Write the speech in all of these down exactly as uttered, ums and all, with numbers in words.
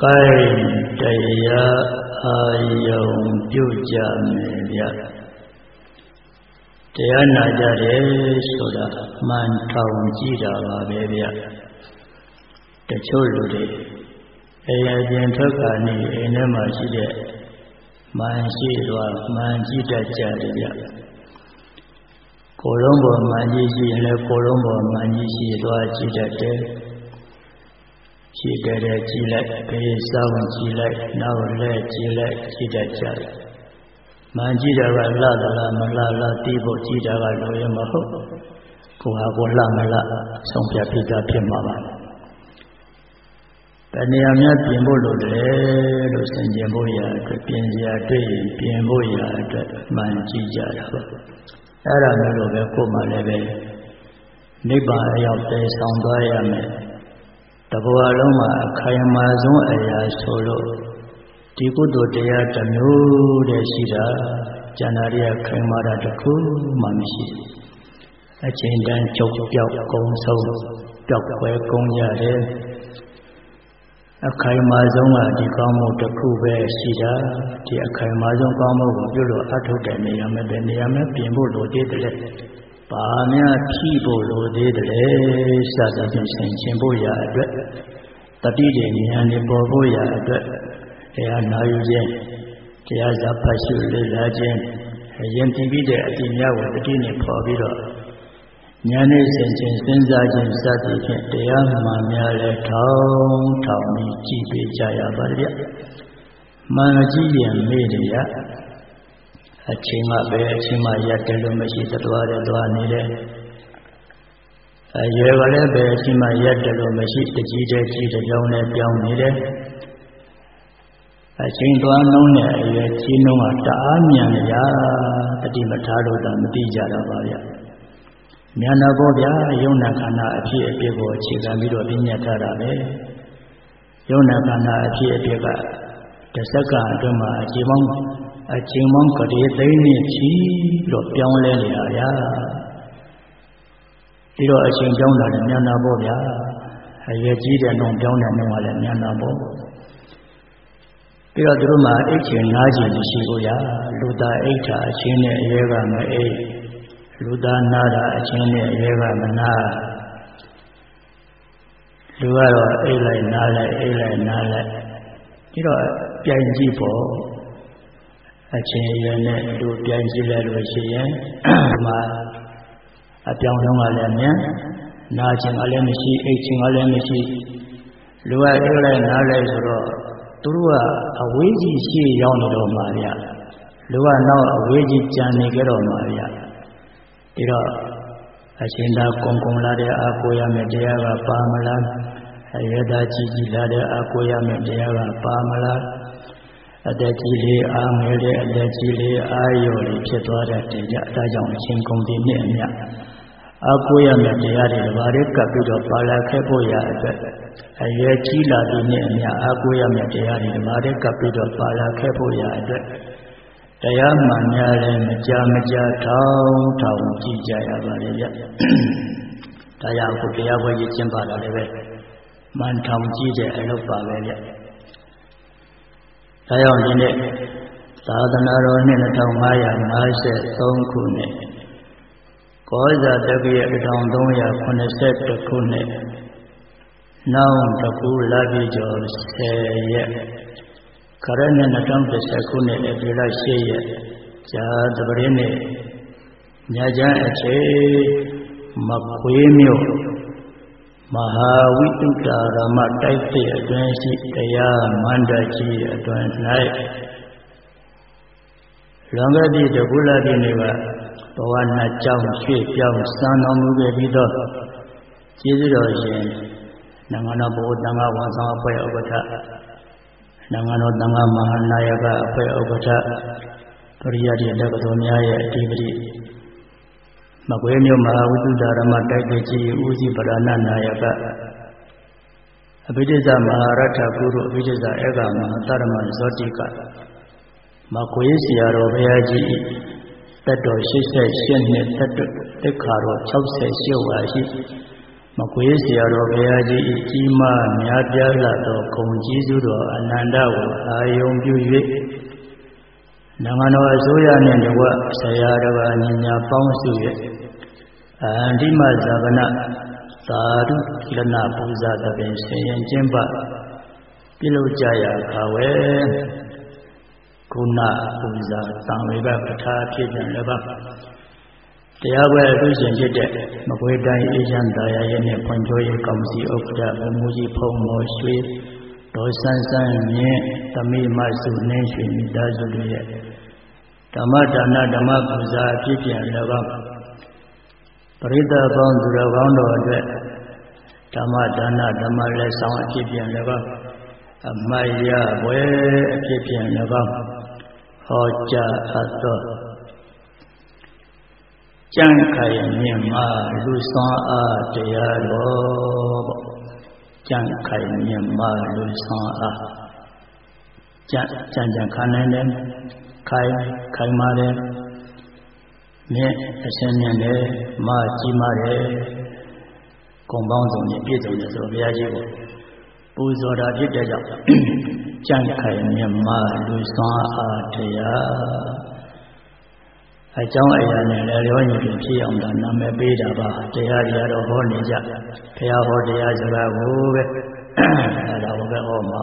ခိုင်တရားအာယုံပြုကြမယ်ဗျတရားနာကြတယ်ဆိုတာမှန်ထောင်ကြည့်တာပါပဲဗျတချို့လူတွေအိမ်အပြင်ထွက်ခါနေအိမ်ထဲမှာရှိတဲ့မှန်ရှိသွားမှန်ကြည့်တတ်ကြတယ်ဗျကိုယ်လုံးပေါ်မှန်ကြည့်ရှိရင်လည်းကိုယ်လုံးပေါ်မှန်ကြည့်ရှိသွားကြည့်တတ်တယ်ရှိတယ်တဲ့ကြည့်လိုက်ဘေးစောင်းကြည့်လိုက်နောက်လဲကြည့်လိုက်ကြည့်တတ်ကြတယ်မှန်ကြည့်တာကလှသလားမလှလားသိဖို့ကြည့်တာကလိုရင်မဟုတ်ကိုယ်ဟာကိုယ်လှမလှဆုံးဖြတ်ပြီးသားဖြစ်မှာပါတဏှာများပြင်ဖို့လိုတယ်လို့ဆင်ခြင်ဖို့ရအတွက်ပြင်စရာတွေ့ရင်ပြင်ဖို့ရအတွက်မှန်ကြည့်ကြတာပေါ့အဲ့ဒါမျိုးလိုပဲကိုယ်မှလည်းပဲနိဗ္ဗာန်အရောက်တည်ဆောင်သွားရမယ်တဘောအလုံးမှာအခိုင်အမာဆုံးအရာဆိုလို့ဒီကုသိုလ်တရားတစ်မျိုးတည်းရှိတာဉာဏ်ရည်ခိုင်မာတာတစ်ခုမှမရှိအချိန်တန်းချုပ်ပြောက်ကုံဆုံးပြောက်ွယ်ကုန်ရတယ်အခိုင်အမာဆုံးကဒီကောင်းမှုတစ်ခုပဲရှိတာဒီအခိုင်အမာဆုံးကောင်းမှုကိုပြုလို့အထုတ်တဲ့နေရာမှာပဲနေရာမှာပြင်ဖို့လိုသေးတယ်ဘာများဖြည့်ဖို့လိုသေးတယ်စသဖြင့်ဆင်ခြင်ဖို့ရအတွက်တတိတွေဉာဏ်တွေပေါ်ဖို့ရအတွက်တရားနာယူခြင်းတရားစာဖတ်ရှုလေ့လာခြင်းအရင်တည်ပြီးတဲ့အတိများကိုတတိနဲ့ပေါ်ပြီးတော့ဉာဏ်နဲ့ဆင်ခြင်စဉ်းစားခြင်းစသဖြင့်တရားမှန်များလဲထောင်းထောင်ပြီးကြည့်ပေးကြရပါဗျမှန်ကြည့်ရင်မေ့တယ်ရအချိန်မှပဲအချိန်မှရတယ်လို့မရှိတတော်တယ်သွားနေတယ်အရွယ်ကလည်းပဲအချိန်မှရတယ်လို့မရှိတကြီးတဲ့ကြီးတဲ့ကြောင်းနဲ့ပြောင်းနေတယ်အချိန်သွားနှုံးတဲ့အရွယ်ကြီးနှုံးကတအားမြန်ကြတတိမထားလို့တော့မသိကြတော့ပါဗျမြန်တော့ဘောဗျာယုံနာခန္ဓာအဖြစ်အပျက်ကိုအခြေခံပြီးတော့ပြညတ်ထားတာပဲယုံနာခန္ဓာအဖြစ်အပျက်ကတစ်စက္ကန့်အတွင်းမှာအချိန်ပေါင်းအချိန်ပေါင်းကလေးသိန်းနဲ့ချီလို့ပြောင်းလဲနေတာဗျာဒီတော့အချိန်ပြောင်းတာလည်းမြန်တာပေါ့ဗျာအရွယ်ကြီးတဲ့နှုံပြောင်းတဲ့နှုံကလည်းမြန်တာပေါ့ပြီးတော့သူတို့မှာအိတ်ချင်နားချင်ရှိကိုရလူသားအိတ်တာအချင်းနဲ့အရွယ်ကမအိတ်လူသားနာတာအချင်းနဲ့အရွယ်ကမနာလူကတော့အိတ်လိုက်နားလိုက်အိတ်လိုက်နားလိုက်ပြီးတော့ပြိုင်ကြည့်ပေါ့အချင်းရွယ်နဲ့လူပြိုင်ကြည့်လိုက်လို့ရှိရင်ဒီမှာအပြောင်းလုံးကလည်းမြန်နာခြင်းကလည်းမရှိအိတ်ခြင်းကလည်းမရှိလူကအိတ်လိုက်နားလိုက်ဆိုတော့သူတို့ကအဝေးကြီးရှေ့ရောက်နေတော့မှာဗျလူကနောက်အဝေးကြီးကြံနေကြတော့မှာဗျဒီတော့အရှင်သာကုံကုံလာတဲ့အာကိုရမယ်တရားကပါမလားအရသာကြီးကြီးလာတဲ့အာကိုရမယ်တရားကပါမလားအသက်ကြီးလေးအားငယ်တဲ့အသက်ကြီးလေးအားရော်လေးဖြစ်သွားတဲ့တရားအဲဒါကြောင့်အရှင်ကုံဒီနဲ့အမြအာကိုရမယ်တရားတွေဘာတွေကပ်ပြီးတော့ပါလာခဲ့ဖို့ရအတွက်အရွယ်ကြီးလာပြီးနဲ့အမြအာကိုရမယ်တရားတွေဘာတွေကပ်ပြီးတော့ပါလာခဲ့ဖို့ရအတွက်တရားမှန်များလည်းမကြမကြထောင်းထောင်ကြည့်ကြရပါလေဗျ။ဒါကြောင့်ခုတရားပွဲကြီးကျင်းပလာလည်းပဲမှန်ထောင်ကြည့်တဲ့အလုပ်ပါပဲဗျ။ဒါကြောင့်ဒီနေ့သာသနာတော်နှစ်၂၅၅၃ခုနှစ်ကောဇာတက္ကရာ၁၃၇၁ခုနှစ်နောက်တစ်ခုလာပြီးကျော်ဆယ်ရက်ခရနှစ်၂၀၁၀ခုနှစ်ဧပြီလ၈ရက်ဇာတပရိနေ့ညချမ်းအချိန်မခွေးမြို့မဟာဝိတုဒ္ဓရမတိုက်တဲ့အတွင်းရှိတရားမန္တကြီးအတွင်း၌လွန်ခဲ့သည့်တကူလာပြည့်နေ့ကဘဝနှစ်ကြောင်းရွှေ့ပြောင်းစံတော်မူခဲ့ပြီးတော့ကျေးဇူးတော်ရှင်နိုင်ငံတော်ဘုရားသံဃာဝန်ဆောင်အဖွဲ့ဥက္ကဋ္ဌနိုင်ငံတော်သံဃာမဟာနာယကအဖွဲ့ဥက္ကဋ္ဌပရိယတ်ရဲ့လက်တော်များရဲ့အဓိပတိမကွေးမြို့မဟာဝိတုဒ္ဓရမတိုက်တဲ့ကြီးဦးစီးပရဏနာယကအဘိဓိစ္စမဟာရထကုရုအဘိဓိစ္စဧကမဟာတရမဇောတိကမကွေးဆရာတော်ဘုရားကြီးသက်တော်၈၈နှစ်သက်တော်တိခါတော်၆၈ဝါရှိမကွေးเสียတော်ဘုရားကြီးဤကြီးမားများပြားလာသောဂုဏ်ကြီးစုတော်အနန္တကိုအာယုံပြု၍နိုင်ငံတော်အစိုးရနှင့်တကွဆရာတော်ဘာညီညာပေါင်းစု၍အန္တိမဇာဗနသာဓုလနာပူဇာသဖြင့်ဆင်ရင်ကျင့်ပပြုလုပ်ကြရာခါဝဲကုဏပူဇာသံဝေကပဋ္ဌာဖြစ်ပြန်လည်းပါတရားပွဲအထူးရှင်ဖြစ်တဲ့မကွေးတိုင်းအေးချမ်းသာယာရဲ့နဲ့ဖွံ့ဖြိုးရေးကောင်စီဥက္ကဋ္ဌဘုံမူကြီးဖုံမော်ရွှေဒေါ်ဆန်းဆန်းမြင့်သမိမစုနှင်းရွှေမိသားစုတို့ရဲ့ဓမ္မဒါနဓမ္မပူဇာအဖြစ်ပြန်လည်းပါပရိသတ်ပေါင်းသူတော်ကောင်းတို့အတွက်ဓမ္မဒါနဓမ္မလက်ဆောင်အဖြစ်ပြန်လည်းပါအမတ်ရပွဲအဖြစ်ပြန်လည်းပါဟောကြားအပ်သောကြံ့ခိုင်မြင့်မာလူစွမ်းအားတရားတော်ပေါ့ကြံ့ခိုင်မြင့်မာလူစွမ်းအားကြံ့ကြံ့ကြံ့ခံနိုင်တယ်ခိုင်ခိုင်မာတယ်မြင့်အရှင်းမြင့်တယ်မာကြီးမာတယ်ကုံပေါင်းစုံနဲ့ပြည့်စုံတယ်ဆိုတော့ဘုရားကြီးကိုပူဇော်တာဖြစ်တဲ့ကြောင့်ကြံ့ခိုင်မြင့်မာလူစွမ်းအားတရားအကြောင်းအရာနဲ့လည်းရောညီပြီးဖြစ်အောင်ဒါနာမည်ပေးတာပါတရားတရားတော့ဟောနေကြဘုရားဟောတရားဆိုတာကိုပဲအဲဒါကိုပဲဟောမှာ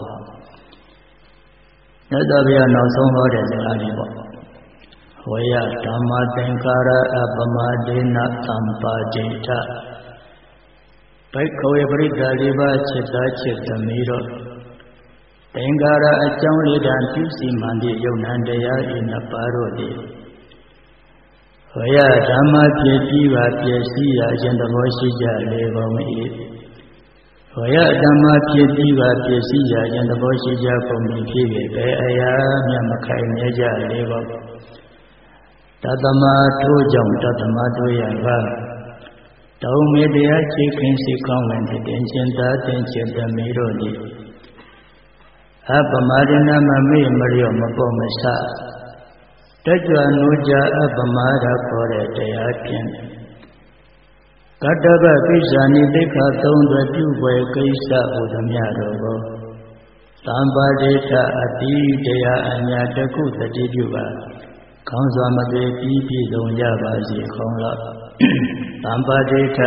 မြတ်စွာဘုရားနောက်ဆုံးဟောတဲ့စကားလေးပေါ့ဝေယဓမ္မသင်္ကာရအပမဒေနသံပါဒိဋ္ဌဘိက္ခဝေပရိသတ်လေးပါးจิตသားจิตသမီးတို့သင်္ကာရအကြောင်းလေးတန်ပြုစီမှန်သည့်ယုံနံတရားဤနှစ်ပါးတို့သည်ဝေယဓမ္မဖြစ်ပြီးပါပြည့်စည်ရာခြင်းသဘောရှိကြလေကုန်၏ဝေယဓမ္မဖြစ်ပြီးပါပြည့်စည်ရာခြင်းသဘောရှိကြကုန်၏ဖြစ်၍ဘယ်အရာမျှမခိုင်မြဲကြလေကုန်တသမထိုးကြောင့်တသမတို့ရပါတောင်းမေတရားချေခင်စိကောင်းဝင်တဲ့တင်ချင်းသာတင်ချင်းသမီးတို့သည်အပမဒနာမမေ့မလျော့မပေါ်မဆတကြွနိုးကြအပမာဒခေါ်တဲ့တရားဖြင့်ကတ္တဗပိစ္ဆာနိသိက္ခာသုံးသွယ်ပြုပွဲကိစ္စဟူသည်များတို့ကိုသံပါဒိဋ္ဌအတိတရားအညာတကုတတိပြုပါခေါင်းစွာမသွေပြီးပြည့်စုံကြပါစေခေါင်းလောက်သံပါဒိဋ္ဌ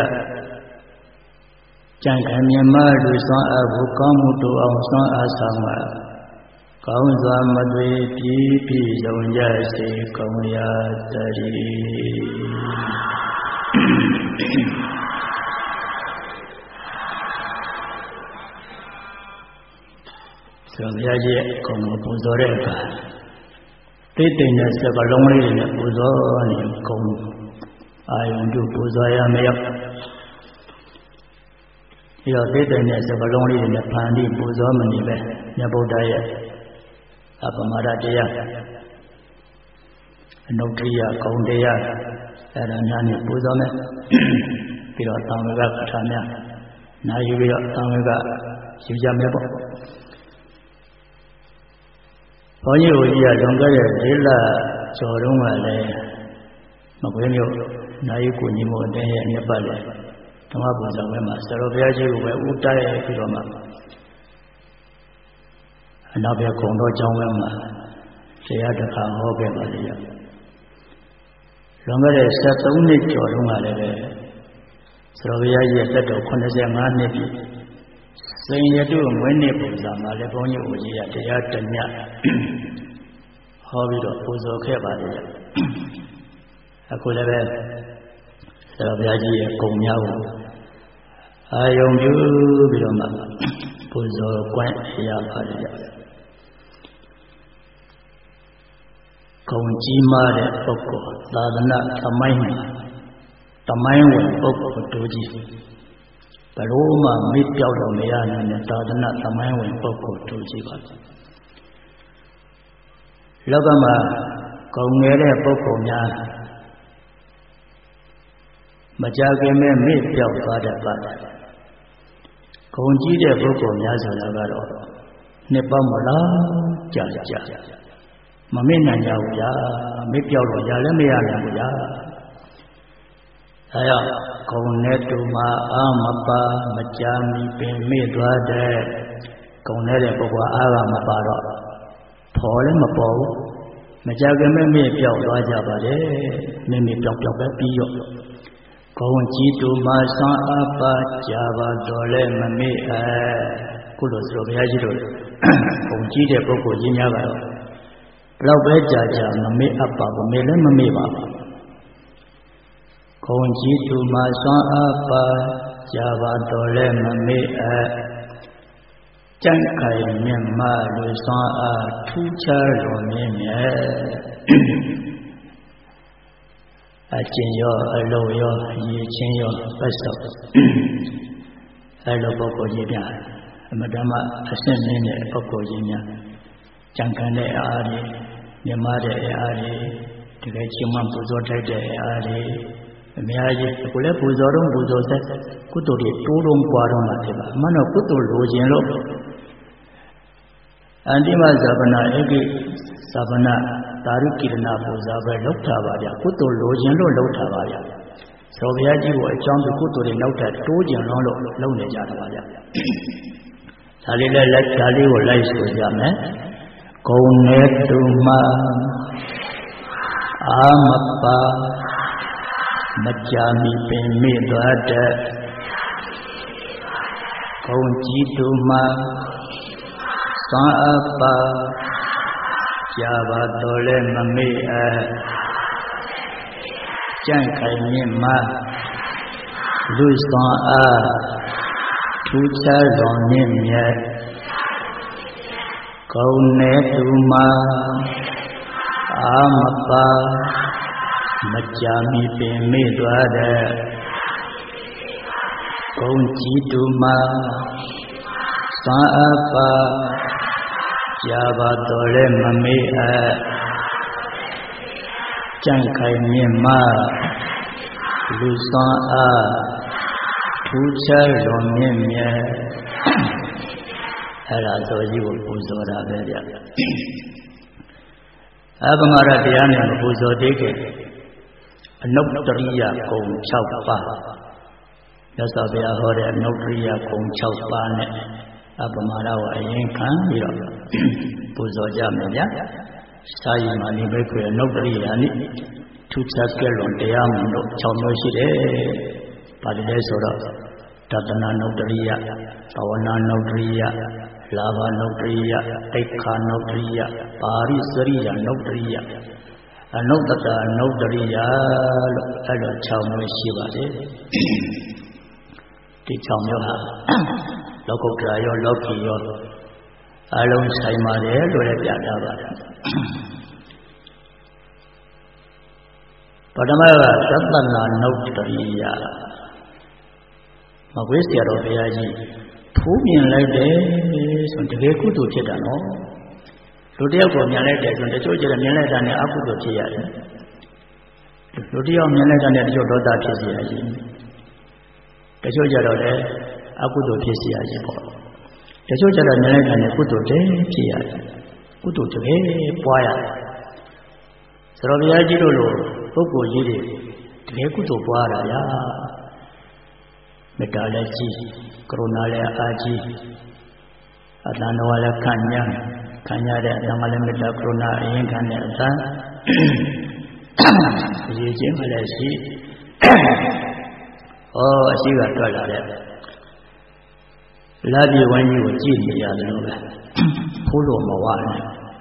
ကြံ့ခိုင်မြတ်မာလူစွမ်းအားကိုကောင်းမှုတို့အောင်စွမ်းအားဆောင်ပါကောင်းစွာမသွေပြီးပြည့်စုံကြစေကုန်ရာတည်းဆိုဘုရားကြီးကုံကိုပူဇော်တဲ့အခါတိတ်တိမ်တဲ့စကားလုံးလေးတွေနဲ့ပူဇော်နေကုံအာယုန်တို့ပူဇော်ရမရောက်ဒီတော့တိတ်တိမ်တဲ့စကားလုံးလေးတွေနဲ့ဖန်ပြီးပူဇော်မနေပဲမြတ်ဗုဒ္ဓရဲ့အပမဒတရားအနုတ္တိယဂုံတရားအဲ့ဒါများနဲ့ပူဇော်မယ်ပြီးတော့သံဝေကပဋ္ဌာန်းများနာယူပြီးတော့သံဝေကယူကြမယ်ပေါ့ဘုန်းကြီးတို့ကြီးကလွန်ခဲ့တဲ့လေးလကျော်တုန်းကလည်းမကွေးမြို့နိုင်ကိုညီမို့အတင်းရဲ့အနှစ်ပတ်လည်းဓမ္မပူဇော်ပွဲမှာဆရာတော်ဘုရားကြီးကိုပဲဥတိုက်ပြီးတော့မှအနောက်ဘက်ကုံတော်ကျောင်းဝဲမှာတရားတစ်ခါဟောခဲ့ပါလေလွန်ခဲ့တဲ့ဆယ်သုံးနှစ်ကျော်တုန်းကလည်းပဲဆရာတော်ဘုရားကြီးရဲ့သက်တော်ခုနှစ်ဆယ်ငါးနှစ်ပြည့်စိန်ရတုမွေးနေ့ပူဇာမှာလည်းဘုန်းကြီးဦးကြီးကတရားတညဟောပြီးတော့ပူဇော်ခဲ့ပါလေအခုလည်းပဲဆရာဘုရားကြီးရဲ့ဂုဏ်များကိုအာယုံပြုပြီးတော့မှပူဇော်ကွန်းရပါလေဂုဏ်ကြီးမားတဲ့ပုဂ္ဂိုလ်သာသနာသမိုင်းသမိုင်းဝင်ပုဂ္ဂိုလ်တို့ကြီးဘလို့မှမေ့ပြောက်လို့မရနိုင်တဲ့သာသနာသမိုင်းဝင်ပုဂ္ဂိုလ်တို့ကြီးပါလောကမှာဂုဏ်ငယ်တဲ့ပုဂ္ဂိုလ်များမကြခင်မဲ့မေ့ပြောက်သွားတတ်ပါတယ်ဂုဏ်ကြီးတဲ့ပုဂ္ဂိုလ်များဆိုတာကတော့နှစ်ပေါင်းမလားကြာကြာမမေ့နိုင်ကြဘူးဗျာမေ့ပြောက်လို့ရလည်းမရနိုင်ဘူးဗျာဒါကြောင့်ဂုံနဲ့တူမှာအာမပါမကြာမီပင်မေ့သွားတဲ့ဂုံနဲ့တဲ့ပုဂ္ဂိုလ်အားကမပါတော့ဖော်လည်းမပေါ်ဘူးမကြာခင်မဲ့မေ့ပြောက်သွားကြပါလေမေ့မေ့ပြောက်ပြောက်ပဲပြီးရောဂုံကြီးတူမှာဆွမ်းအားပါကြာပါတော့လဲမမေ့အဲကုလိုဆိုဘုရားကြီးတို့ဂုံကြီးတဲ့ပုဂ္ဂိုလ်ကြီးများကတော့ဘလောက်ပဲကြာကြာမမေ့အပ်ပါဘူးမေ့လည်းမမေ့ပါဘူးဂုံကြီးတူမှာဆွမ်းအားပါကြာပါတော့လဲမမေ့အဲကြံ့ခိုင်မြတ်မလူဆွမ်းအားထူးခြားတော်မြင့်မြတ်အကျင့်ရောအလုံးရောရည်ချင်းရောပတ်စောက်အဲလိုပုဂ္ဂိုလ်ကြီးများအမတ္တမအဆင့်မြင့်တဲ့ပုဂ္ဂိုလ်ကြီးများကြံ့ခိုင်တဲ့အားတွေမြတ်မတဲ့အားတွေတကယ်ချင်းမှပူဇော်ထိုက်တဲ့အားတွေအများကြီးကိုလည်းပူဇော်တော့ပူဇော်ဆက်ကုသိုလ်တွေတိုးတုံးပွားတော့မှဖြစ်ပါအမှန်တော့ကုသိုလ်လိုခြင်းလို့အန္တိမဇာပနာဧကိဇာပနာသာရုကိရဏပူဇာပဲလောက်တာပါဗျကုသိုလ်လိုခြင်းလို့လောက်တာပါဗျသောဘုရားကြီးကိုအကြောင်းပြုကုသိုလ်တွေနောက်ထပ်တိုးကျင်လုံးလို့လုပ်နေကြတာပါဗျဒါလေးလည်းလက်ဒါလေးကိုလိုက်ဆိုကြမယ်ဂုံနဲ့တူမှာအာမပါမကြာမီပင်မေ့သွားတဲ့ဂုံကြီးတူမှာဆွမ်းအားပါကြာပါတော့လဲမမေ့အဲကြံ့ခိုင်မြင့်မှလူဆွမ်းအားထူးခြားတော်မြင့်မြတ်ဂုံနဲ့တူမှာအာမပါမကြာမီပင်မေ့သွားတဲ့ဂုံကြီးတူမှာဆွမ်းအားပါကြာပါတော့လဲမမေ့အဲကြံ့ခိုင်မြင့်မှလူဆွမ်းအားထူးခြားတော်မြင့်မြတ်အဲ့ဒါဆိုကြီးကိုပူဇော်တာပဲဗျအပမရတရားနဲ့ပူဇော်သေးတယ်အနုတ္တရိယဂုံ၆ပါးမြတ်စွာဘုရားဟောတဲ့အနုတ္တရိယဂုံ၆ပါးနဲ့အပမရကိုအရင်ခံပြီးတော့ပူဇော်ကြမယ်ဗျာစာယီမာနိဘိက္ခွေအနုတ္တရိယာနိထူးခြားကဲလွန်တရားမှုတို့၆မျိုးရှိတယ်ပါဠိလဲဆိုတော့တတနာနုတ္တရိယဘဝနာနုတ္တရိယလာဘနုတ္တရိယတိက္ခာနုတ္တရိယပါရိစရိယနုတ္တရိယအနုတ္တတနုတ္တရိယလို့အဲ့လို၆မျိုးရှိပါတယ်ဒီ၆မျိုးဟာလောကုတ္တရာရောလောကီရောအလုံးဆိုင်ပါတယ်လို့လည်းပြတာပါတယ်ပထမကသတ္တနာနုတ္တရိယမကွေးဆရာတော်ဘုရားကြီးဖူးမြင်လိုက်တယ်ဆိုတကယ်ကုသိုလ်ဖြစ်တာနော်လူတယောက်ကိုမြင်လိုက်တယ်ဆိုတချို့ကျတော့မြင်လိုက်တာနဲ့အကုသိုလ်ဖြစ်ရတယ်လူတယောက်မြင်လိုက်တာနဲ့တချို့ဒေါသဖြစ်စီရတယ်တချို့ကျတော့လည်းအကုသိုလ်ဖြစ်စီရတယ်ပေါ့တချို့ကျတော့မြင်လိုက်တာနဲ့ကုသိုလ်တည်းဖြစ်ရတယ်ကုသိုလ်တကယ်ပွားရတယ်ဆိုတော့ဘုရားကြီးတို့လိုပုဂ္ဂိုလ်ကြီးတွေတကယ်ကုသိုလ်ပွားတာရာမေတ္တာလည်းကြီးကရုဏာလည်းအားကြီးအတန်တော်လည်းခံညာခံရတဲ့အတန်ကလည်းမေတ္တာကရုဏာအရင်ခံတဲ့အတန်ရည်ချင်းကလည်းရှိဩအရှိကတွေ့လာတဲ့လာပြေဝိုင်းကြီးကိုကြည့်နေရတယ်လို့ပဲဖိုးလို့မဝနဲ့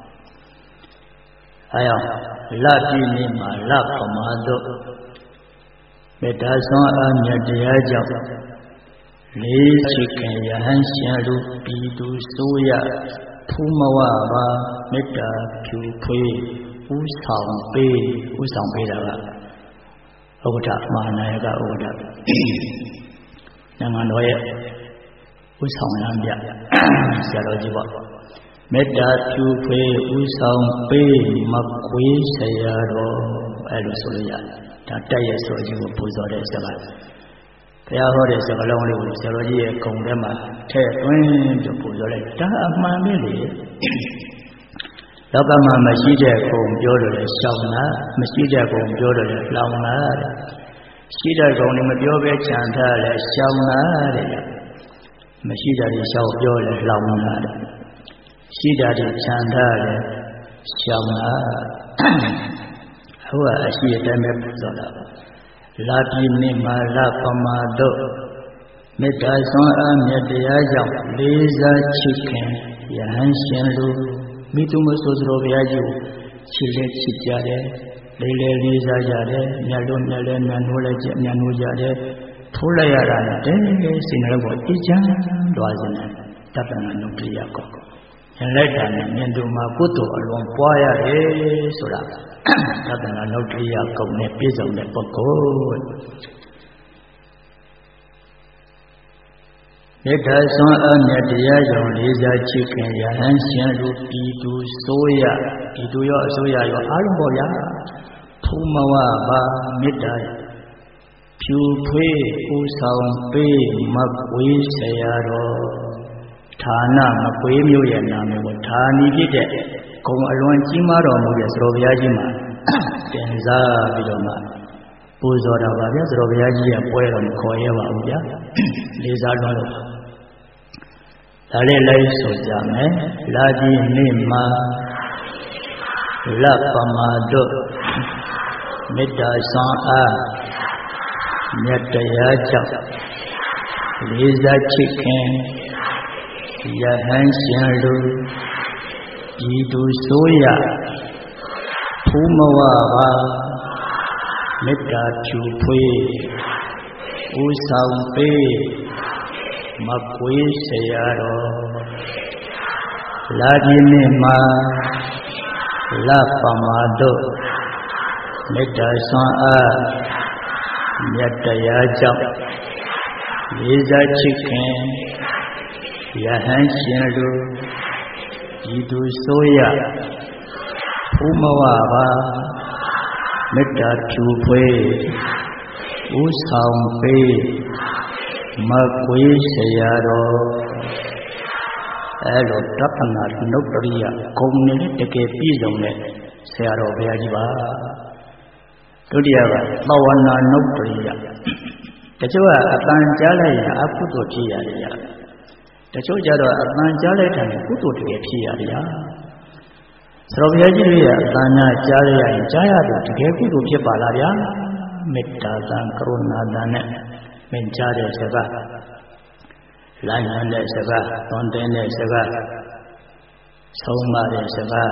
အဲကြောင့်လပြေနေမှာလပမာတို့မေတ္တာဆွမ်းအားမြတ်တရားကြောင့်လေးချစ်ခင်ယဟန်ရှင်လူပြည်သူစိုးရဖူးမဝပါမေတ္တာဖြူဖွေးဥဆောင်ပေးဥဆောင်ပေးတာကဥက္ကဋ္ဌမဟာနာယကဥက္ကဋ္ဌနိုင်ငံတော်ရဲ့ဥဆောင်ရမ်းပြဆရာတော်ကြီးပေါ့မေတ္တာဖြူဖွေးဥဆောင်ပေးမကွေးဆရာတော်အဲ့လိုဆိုလို့ရတယ်ဒါတက်ရဲ့ဆိုကြီးကိုပူဇော်တဲ့စကားဘုရားဟောတဲ့စကားလုံးလေးကိုဆရာတော်ကြီးရဲ့ဂုံထဲမှာထည့်သွင်းပြီးပူဇော်လိုက်ဒါအမှန်ပဲလေလောကမှာမရှိတဲ့ဂုံပြောတယ်ရှောင်တာမရှိတဲ့ဂုံပြောတယ်လောင်တာရှိတဲ့ကောင်တွေမပြောပဲခြံထားလဲရှောင်လာတဲ့မရှိတာတွေရှောင်ပြောလဲလောင်လာတယ်ရှိတာတွေခြံထားလဲရှောင်လာဟိုကအရှိအတိုင်းပဲပူဇော်တာလာပြည်နေမှာလာပမာတော့မေတ္တာဆွမ်းအားမြတ်တရားကြောင့်လေးစားချစ်ခင်ယဟန်ရှင်လူမိသူမဆိုးတော်ဘုရားကြီးချစ်လက်ချစ်ကြတယ်လေးလေးလေးစားကြတယ်မြတ်လို့မြတ်လဲမြတ်နိုးလဲကြမြတ်နိုးကြတယ်ထိုးလိုက်ရတာနဲ့တင်းလေးစိတ်နှလုံးကိုအေးချမ်းသွားစေတယ်တပ္ပနာနုပ္ပိယကောရင်လိုက်တာနဲ့မြင်သူမှာကုသိုလ်အလွန်ပွားရတယ်ဆိုတာတပ္ပနာနုပ္ပိယကောနဲ့ပြည့်စုံတဲ့ပုဂ္ဂိုလ်မေတ္တာဆွမ်းအားမြတ်တရားကြောင့်လေးစားချစ်ခင်ယဟန်ရှင်လူပြည်သူစိုးရပြည်သူရောအစိုးရရောအားလုံးပေါ့ဗျာဖူးမဝပါမေတ္တာဖြူဖွေးပူဆောင်ပေးမကွေးဆရာတော်ဌာနမကွေးမျိုးရဲ့နာမည်ကိုဌာနီဖြစ်တဲ့ဂုံအလွန်ကြီးမားတော်မူတဲ့သတော်ဘုရားကြီးမှာတင်စားပြီးတော့မှပူဇော်တာပါဗျာသတော်ဘုရားကြီးရဲ့ပွဲတော်မခေါ်ရပါဘူးဗျာလေးစားတော်လို့ဒါလေးလိုက်ဆိုကြမယ်လာကြီးနေ့မှာလပမာတို့မေတ္တာဆောင်အားမြတ်တရားကြောင့်လေးစားချစ်ခင်ယဟန်ရှင်လူဤသူဆိုရဖူးမဝပါမေတ္တာဖြူဖွေးဥဆောင်ပေးမကွေးဆရာတော်လာပြည်နေ့မှာလပမာတို့မေတ္တာဆွမ်းအားမြတ်တရားကြောင့်လေးစားချစ်ခင်ယဟန်ရှင်လူဤသူဆိုရဖူးမဝပါမေတ္တာဖြူဖွေးဥဆောင်ပေးမကွေးဆရာတော်အဲလိုတပ္ပနာနုပ္ပရိယဂုံနဲ့တကယ်ပြည့်စုံတဲ့ဆရာတော်ဘုရားကြီးပါဒုတိယကသဝနာနုပ္ပရိယတချို့ကအတန်ကြားလိုက်ရင်အကုသိုလ်ဖြစ်ရတယ်တချို့ကြတော့အတန်ကြားလိုက်တယ်ကုသိုလ်တကယ်ဖြစ်ရတယ်ဆရာဘုရားကြီးရဲ့အတန်ညာကြားရရင်ကြားရတယ်တကယ်ကုသိုလ်ဖြစ်ပါလားဗျာမေတ္တာသံကရုဏာသံနဲ့မင်ကြားတဲ့စကားလမ်းညွှန်တဲ့စကားသွန်သင်တဲ့စကားဆုံးမတဲ့စကား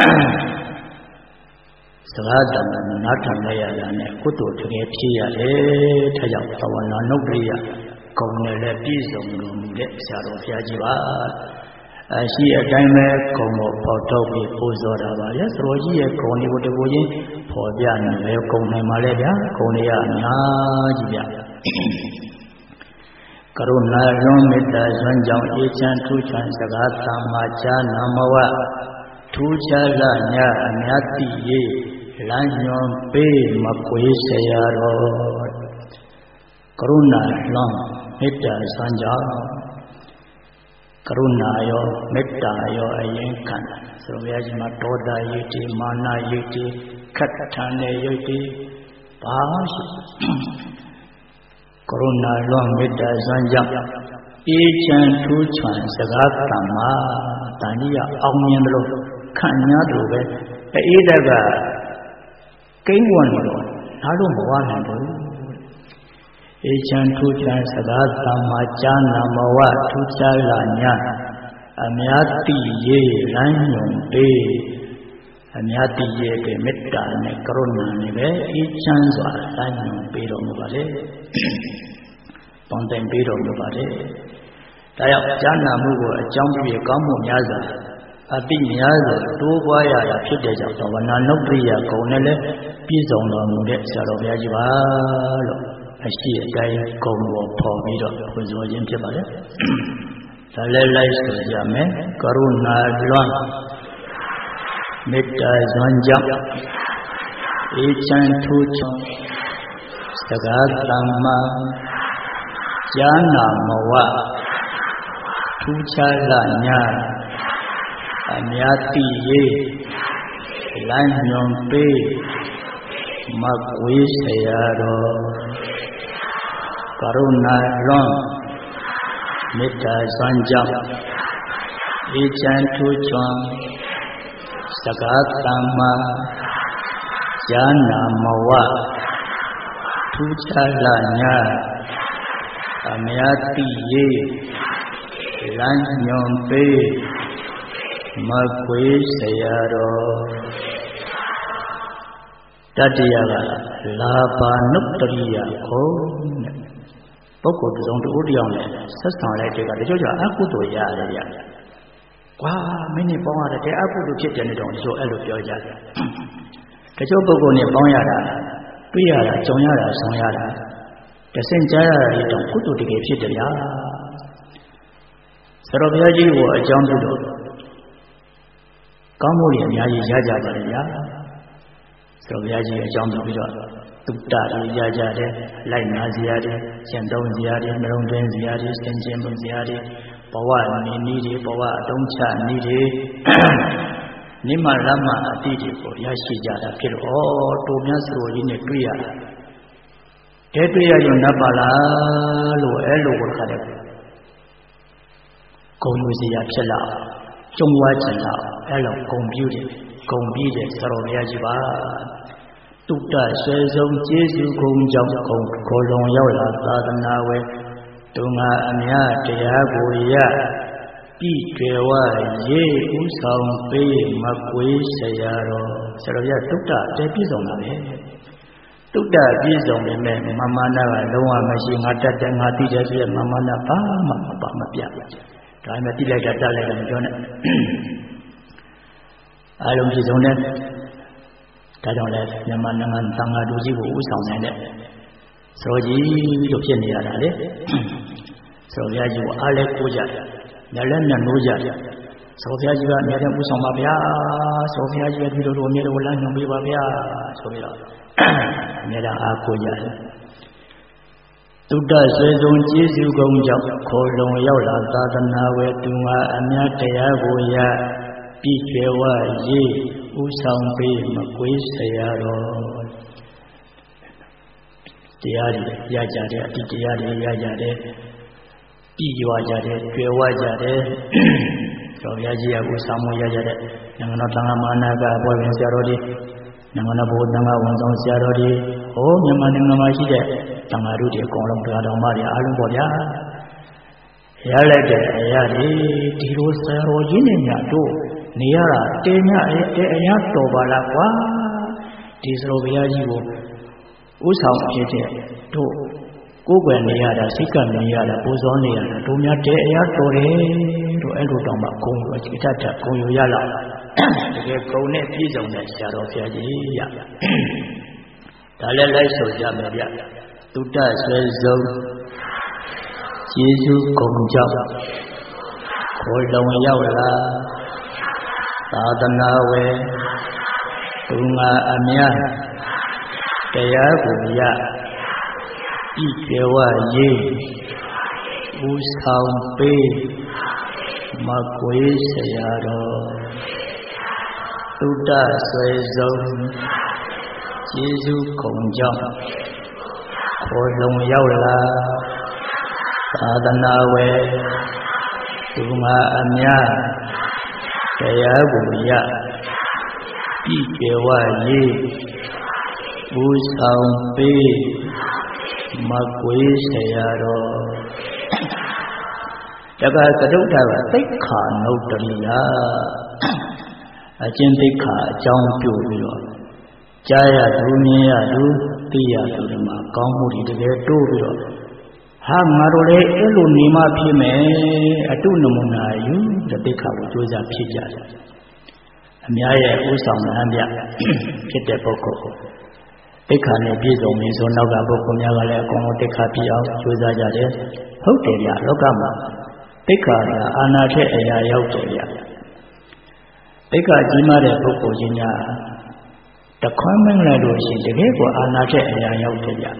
စကားတန်နားထောင်လိုက်ရတာနဲ့ကုသိုလ်တကယ်ဖြစ်ရတယ်ဒါကြောင့်သဝနာနုပ္ပရိယဂုဏ်နဲ့လည်းပြည့်စုံလို့မူတဲ့ဆရာတော်ဘုရားကြီးပါအရှိအတိုင်းပဲဂုဏ်ကိုပေါ်ထုတ်ပြီးပူဇော်တာပါဗျာသတော်ကြီးရဲ့ဂုဏ်တွေကိုတကူချင်းပေါ်ပြနေတယ်ဂုဏ်နိုင်ပါလေဗျာဂုဏ်တွေကအများကြီးဗျာကရုဏာလွန်မေတ္တာစွမ်းကြောင့်အေးချမ်းထူးချမ်းစကားသမ္မာချာနာမဝထူးခြားလာညအများတိရေလမ်းညွန်ပေးမကွေးဆရာတော်ကရုဏာလွန်မေတ္တာစွမ်းကြောင့်ကရုဏာရောမေတ္တာရောအရင်ခံဆိုဘုရားကြီးမှာဒေါသရိတ်တိမာနရိတ်တိခက်ထန်တဲ့ရိတ်တိဘာရှိကရုဏာလွန်မေတ္တာစွမ်းကြောင့်အေးချမ်းထူးချမ်းစကားသမ္မာတန်ကြီးအောင်မြင်လို့ခံရလို့ပဲအေးတက်ကကိန်းဝင်လို့ဒါတော့မဝနိုင်ဘူးအေးချမ်းထူးချမ်းစကားသမ္မာကြားနာမဝထူးခြားလာညာအများတိရေလမ်းညွန်ပေးအများတိရေတဲ့မေတ္တာနဲ့ကရုဏာနဲ့ပဲအေးချမ်းစွာလမ်းညွန်ပေးတော်မူပါလေတောင်းတပေးတော်မူပါလေဒါကြောင့်ကြားနာမှုကိုအကြောင်းပြုကောင်းမှုများစွာအတိများစွာတိုးပွားရတာဖြစ်တဲ့ကြောင့်သဝနာနုပ္ပရိယဂုဏ်နဲ့လည်းပြည့်စုံတော်မူတဲ့ဆရာတော်ဘုရားကြီးပါလို့အရှိအတိုင်းဂုဏ်ကိုပေါ်ပြီးတော့ပူဇော်ခြင်းဖြစ်ပါလေဒါလည်းလိုက်ဆိုကြမယ်ကရုဏာလွန်မေတ္တာစွမ်းကြောင့်အေးချမ်းထူးချွန်စကားသမ္မာကြားနာမဝထူးခြားလာညာအများတိရေလမ်းညွန်ပေးမကွေးဆရာတော်ကရုဏာလွန်မေတ္တာစွမ်းကြောင့်အေးချမ်းထူးချွန်စကားတမ္မာဉာဏမဝထူးခြားလာညာအမြတ်တိရေလမ်းညွန်ပေးမကွေးဆရာတော်တတိယကလာဘာနုတ္တရိယခေါ်ပုဂ္ဂိုလ်တစ်စုံတစ်ဦးတစ်ယောက်နဲ့ဆက်ဆံလိုက်တဲ့ကတချို့ကျအကုသိုလ်ရတယ်ဗျ။ကွာမင်းနဲ့ပေါင်းရတဲ့အကုသိုလ်ဖြစ်တယ်နဲ့တော့တချို့အဲ့လိုပြောကြတယ်။တချို့ပုဂ္ဂိုလ်နဲ့ပေါင်းရတာတွေ့ရတာကြုံရတာဆောင်ရတာတဆင့်ကြားရတာတွေတော့ကုသိုလ်တကယ်ဖြစ်တယ်ဗျာ။ဆရာတော်ဘုရားကြီးကိုအကြောင်းပြုလို့ကောင်းမှုတွေအများကြီးရကြပါတယ်ဗျာ။ဆရာတော်ဘုရားကြီးအကြောင်းပြုပြီးတော့တုတ္တတွေရကြတယ်လိုက်နာစရာတွေကျင့်သုံးစရာတွေနှလုံးသွင်းစရာတွေစင်ကြင်မှုစရာတွေဘဝနေနည်းတွေဘဝအတုံးချနည်းတွေနိမလမအတိတွေကိုရရှိကြတာဖြစ်လို့ဩတိုမြတ်စွာကြီးနဲ့တွေ့ရတာတဲတွေ့ရရင်နတ်ပါလားလို့အဲ့လိုကိုခါတဲ့ဂုံယူစရာဖြစ်လာကျုံဝါချင်လာအဲ့လိုဂုံပြူတယ်ဂုံပြီးတဲ့ဆရာတော်ဘုရားကြီးပါတုတ္တဆွေဆုံးကျေးဇူးဂုံကြောင့်ဂုံခေါ်လုံရောက်လာသာသနာဝဲသူငါအမြတရားကိုရပြည်ကျွယ်ဝရေးဥဆောင်ပေးမကွေးဆရာတော်ဆရာတော်ရတုတ္တတဲပြည့်စုံတာပဲတုတ္တပြည့်စုံနေမဲ့မမနာကလုံးဝမရှိငါတတ်တယ်ငါသိတယ်ဆိုရမမနာဘာမှမပါမပြဒါပေမဲ့တိလိုက်တာတတ်လိုက်တာမပြောနဲ့အားလုံးပြည့်စုံတဲ့ဒါကြောင့်လဲမြန်မာနိုင်ငံသံဃာတော်ကြီးကိုဥဆောင်နိုင်တဲ့ဆိုကြီးလို့ဖြစ်နေရတာလေဆိုဘုရားကြီးကိုအားလဲကိုးကြတယ်ညလည်းညနိုးကြတယ်ဆိုဘုရားကြီးကအမြဲတမ်းဥဆောင်ပါဗျာဆိုဘုရားကြီးကဒီလိုလိုအမြဲတမ်းလမ်းညွှန်ပေးပါဗျာဆိုပြီးတော့အမြဲတမ်းအားကိုးကြတယ်တုတ္တဆွေဆုံးကျေးဇူးကုံကြောင့်ခေါ်လုံရောက်လာသာသနာဝဲသူငါအမြတ်တရားကိုရပြည်ကျွယ်ဝရေးဥဆောင်ပေးမကွေးဆရာတော်တရားတွေရကြတယ်အတိတရားတွေရကြတယ်ပြည်ရွာကြတယ်ကျွယ်ဝကြတယ်တော်ဘုရားကြီးကဥဆောင်မှုရကြတဲ့နိုင်ငံတော်သံဃာမဟာနာကအဖွဲ့ဝင်ဆရာတော်တွေနိုင်ငံတော်ဘုရားသံဃာဝန်ဆောင်ဆရာတော်တွေဟောမြန်မာနိုင်ငံမှာရှိတဲ့သံဃာတို့တွေအကုန်လုံးတရားတော်မတွေအားလုံးပေါ့ဗျာရလိုက်တဲ့အရာတွေဒီလိုဆရာတော်ကြီးနဲ့ညာတို့နေရတာတေညအဲအရာတော်ပါလားကွာဒီစရောဘုရားကြီးကိုဥဆောင်ဖြစ်တဲ့တို့ကိုယ်ွယ်နေရတာစိတ်ကနေရတာပူဇော်နေရတာတို့များတဲ့အရာတော်တယ်တို့အဲ့လိုတောင်မှဂုံယူအထက်ထဂုံယူရလာတကယ်ဂုံနဲ့ပြည့်စုံတဲ့ဆရာတော်ဘုရားကြီးရဒါလည်းလိုက်ဆိုကြမယ်ဗျတုတ္တဆွေဆုံးကျေးဇူးဂုံကြောင့်ခေါ်လုံရောက်လာသာသနာဝဲသူငါအမြတ်တရားကိုရဤကျေဝရေးဥဆောင်ပေးမကွေးဆရာတော်တုတ္တဆွေဆုံးကျေးဇူးဂုံကြောင့်ခေါ်လုံရောက်လာသာသနာဝဲသူငါအမြတ်တရားကိုရပြည်ကျေဝရေးဥဆောင်ပေးမကွေးဆရာတော်တက္ကသတုဋ္ဌကသိက္ခာနုတ္တရိယအကျင့်သိက္ခာအကြောင်းပြုပြီးတော့ကြားရသူမြင်ရသူသိရသူတွေမှာကောင်းမှုတွေတကယ်တိုးပြီးတော့ဟာငါတို့လည်းအဲ့လိုနေမှဖြစ်မယ်အတုနမူနာယူတဲ့သိက္ခာကိုကြိုးစားဖြစ်ကြတယ်အများရဲ့ဥဆောင်လမ်းပြဖြစ်တဲ့ပုဂ္ဂိုလ်သိက္ခာနဲ့ပြည့်စုံပြီဆိုနောက်ကပုဂ္ဂိုလ်များကလည်းအကုန်လုံးသိက္ခာပြည့်အောင်ကြိုးစားကြတယ်ဟုတ်တယ်ဗျလောကမှာသိက္ခာကအာနာထက်အရာရောက်တယ်ဗျသိက္ခာကြီးမားတဲ့ပုဂ္ဂိုလ်ကြီးများတခွမ်းမင်းလိုက်လို့ရှိရင်တကယ်ကိုအာနာထက်အရာရောက်တယ်ဗျ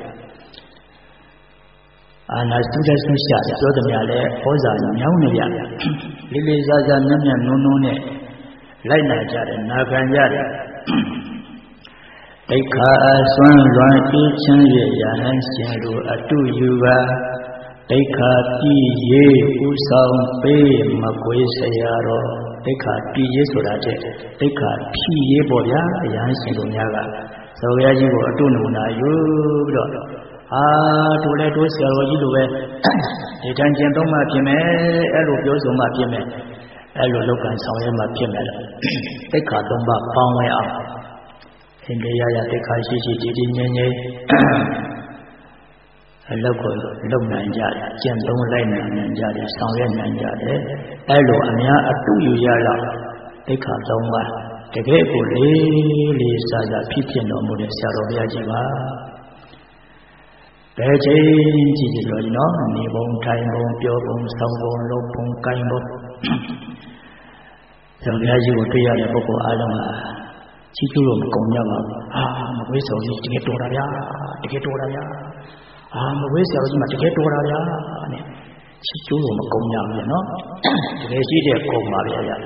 အာနာစုတဲ့ဆုရှာပြောသမျှလဲဩဇာညောင်းနေရလေးလေးစားစားမျက်မျက်နုံနုံနဲ့လိုက်နာကြတယ်နာခံကြတယ်တတိခါအစွမ်းလွန်အေးချမ်း၍ယဟန်ရှင်တို့အတုယူပါတိခါပြည်ရေးဥဆောင်ပေးမကွေးဆရာတော်တိခါပြည်ရေးဆိုတာတဲ့တိခါဖြီးရေးပေါ့ဗျာအရဟန်ရှင်တို့များကသောဘုရားကြီးကိုအတုနမနာယူပြီးတော့အာတို့လည်းတို့ဆရာတော်ကြီးတို့ပဲဒီတန်ကျင်သုံးမှဖြစ်မယ်အဲ့လိုပြောဆိုမှဖြစ်မယ်အဲ့လိုလောက်ကံဆောင်ရဲမှဖြစ်မယ်တိခါသုံးပါးပေါင်းလဲအောင်အင်းတရားရတိခါရှိရှိတည်တည်ငြိမ်ငြိမ်အလောက်ကိုလုံနိုင်ကြတယ်ကျင့်သုံးလိုက်နိုင်ကြတယ်ဆောင်ရွက်နိုင်ကြတယ်အဲ့လိုအများအတုယူရတော့တိခါသုံးပါးတကယ်ကိုလေးလေးစားစားဖြစ်ဖြစ်တော်မူတဲ့ဆရာတော်ဘုရားကြီးပါဘယ်ချိန်ကြည့်ကြလို့နော်နေပုံထိုင်ပုံပြောပုံဆောင်ပုံလုပ်ပုံကိုင်ပုံဆရာဘုရားကြီးကိုတွေ့ရတဲ့ပုဂ္ဂိုလ်အားလုံးဟာချီးကျူးလို့မကုန်ကြပါဘူးအာမဝေးဆောင်ကြီးတကယ်တော်တာဗျာတကယ်တော်တာဗျာအာမဝေးဆရာကြီးမှတကယ်တော်တာဗျာနဲ့ချီးကျူးလို့မကုန်ကြဘူးနော်တကယ်ရှိတဲ့ကုန်ပါဗျာဗျာ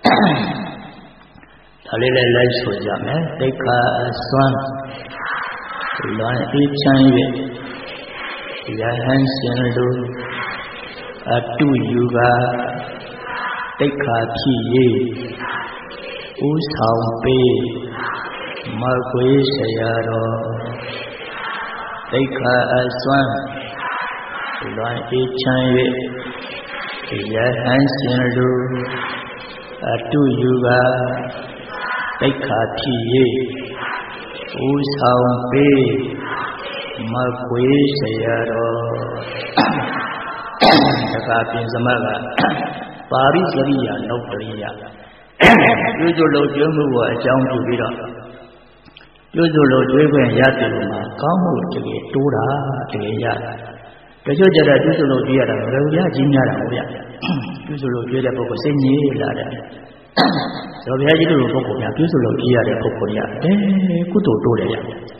ဒါလေးလည်းလိုက်ဆိုကြမယ်တိခါအစွမ်းလွန်အေးချမ်း၍ယဟန်ရှင်တို့အတုယူပါတိခါဖြစ်ရေးဥဆောင်ပေးမကွေးဆရာတော်တိခါအစွမ်းလွန်အေးချမ်း၍ယဟန်ရှင်တို့အတုယူပါတိခါဖြစ်ရေးဥဆောင်ပေးမကွေးဆရာတော်တခါပြင်စမကပါရိစရိယနုပရိယကျွတ်ကျွတ်လို့ကျွတ်မှုကိုအကြောင်းပြုပြီးတော့ကျွတ်ကျွတ်လို့ကျွေးခွင့်ရတယ်မှာကောင်းမှုတကယ်တိုးတာတကယ်ရတချို့ကြတဲ့ကျွတ်ကျွတ်လို့ကျွေးရတာဘယ်လိုရကြီးများတာဟုတ်ဗျကျွတ်ကျွတ်လို့ကျွေးတဲ့ပုဂ္ဂိုလ်စိတ်ငြိမ်လာတယ်တော်ဘုရားကြီးတို့ပုဂ္ဂိုလ်များကျွတ်ကျွတ်လို့ကျွေးရတဲ့ပုဂ္ဂိုလ်ရအဲကုသိုလ်တိုးတယ်ရ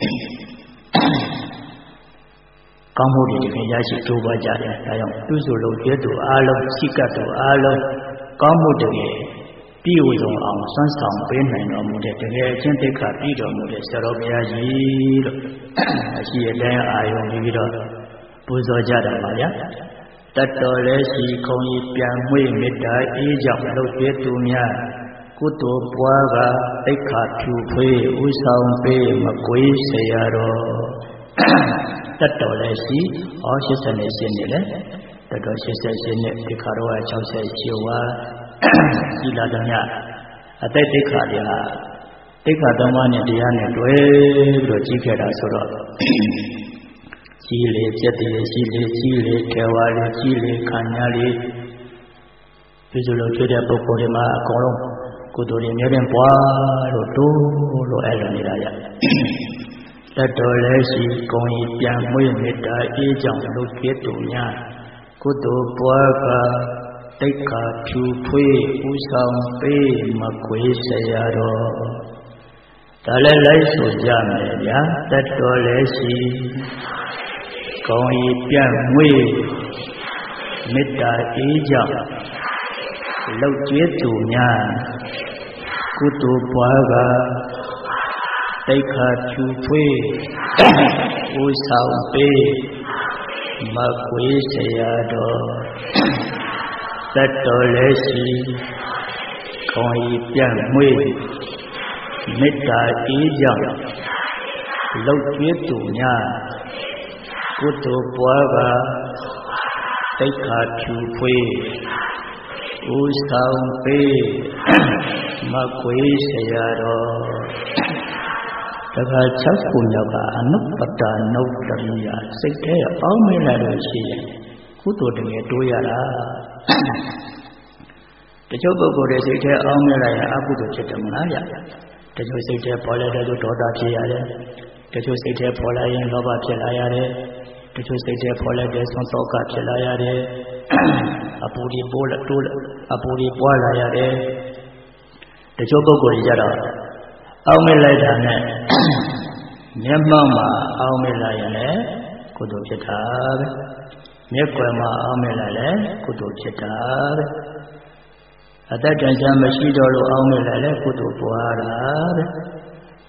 ကောင်းမှုတွေတကယ်ရရှိတိုးပွားကြတယ်ဒါကြောင့်ကျွတ်ကျွတ်လို့ကျွေးသူအားလုံးစိတ်ကတူအားလုံးကောင်းမှုတကယ်ပြည့်ဝစုံအောင်စွမ်းဆောင်ပေးနိုင်တော်မူတဲ့တကယ်အချင်းတိတ်ခါပြီးတော်မူတဲ့ဆရာတော်ဘုရားကြီးလို့အရှိအတိုင်းအာယုံပြီးတော့ပူဇော်ကြတာပါဗျာတတ်တော်လည်းရှိခုံကြီးပြန်မွေးမေတ္တာအေးကြောင့်လှုပ်ကျွေးသူများကုသိုလ်ပွားကတိတ်ခါဖြူဖွေးဥဆောင်ပေးမကွေးဆရာတော်တတ်တော်လည်းရှိဟောရှစ်ဆယ်နဲ့ရှင်းနေလေတတ်တော်ရှစ်ဆယ်ရှင်းနဲ့ဒီခါတော့၆၀ရှင်းဝါကြည်လာတဲ့ညအသက်တိခါတွေဟာတိခါသုံးပါးနဲ့တရားနဲ့တွဲပြီးတော့ကြီးခဲ့တာဆိုတော့ကြီးလေပြက်တည်းကြီးလေကြီးလေထေဝါလေကြီးလေခန္ဓာလေဒီလိုလိုဖြစ်တဲ့ပုဂ္ဂိုလ်တွေမှာအကုန်လုံးကုသိုလ်တွေမြဲတဲ့ပွားလို့တိုးလို့အဲ့လိုနေတာရတတ်တော်လည်းရှိကုံဤပြန်မွေးမေတ္တာအေးကြောင့်လူကျေးသူများကုသိုလ်ပွားကတိတ်ခါဖြူဖွေးဥဆောင်ပေးမကွေးဆရာတော်ဒါလည်းလိုက်ဆိုကြမယ်ဗျာတတ်တော်လည်းရှိကောင်းဤပြန့်မွေးမေတ္တာအေးကြောင့်လောက်ကျွေးသူများကုသိုလ်ပွားကတိတ်ခါဖြူဖွေးဥဆောင်ပေးမကွေးဆရာတော်တတ်တော်လည်းရှိကောင်းဤပြန့်မွေးမေတ္တာအေးကြောင့်လောက်ကျွေးသူများကုသိုလ်ပွားကတိတ်ခါဖြူဖွေးဥဆောင်ပေးမကွေးဆရာတော်တခါ၆ခုမြောက်ကအနုပတ္တနုတ္တရိယစိတ်ထဲအောင်းမင်းလာလို့ရှိရင်ကုသိုလ်တကယ်တိုးရတာတချို့ပုဂ္ဂိုလ်တွေစိတ်ထဲအောင်းမင်းလာရင်အကုသိုလ်ဖြစ်တယ်မလားဗျတချို့စိတ်ထဲပေါ်လာတဲ့ဒေါသဖြစ်ရတယ်တချို့စိတ်ထဲပေါ်လာရင်လောဘဖြစ်လာရတယ်တချို့စိတ်ထဲပေါ်လာတဲ့ဆုံးသောကဖြစ်လာရတယ်အပူဒီပိုးလာတိုးအပူဒီပွားလာရတယ်တချို့ပုဂ္ဂိုလ်တွေကြတော့အောင်းမလိုက်တာနဲ့မျက်မှောက်မှာအောင်းမလိုက်ရင်လည်းကုသိုလ်ဖြစ်တာပဲမျက်ကွယ်မှာအောင်းမလိုက်လည်းကုသိုလ်ဖြစ်တာပဲအတ္တတန်ချာမရှိတော့လို့အောင်းမလိုက်လည်းကုသိုလ်ပွားတာပဲ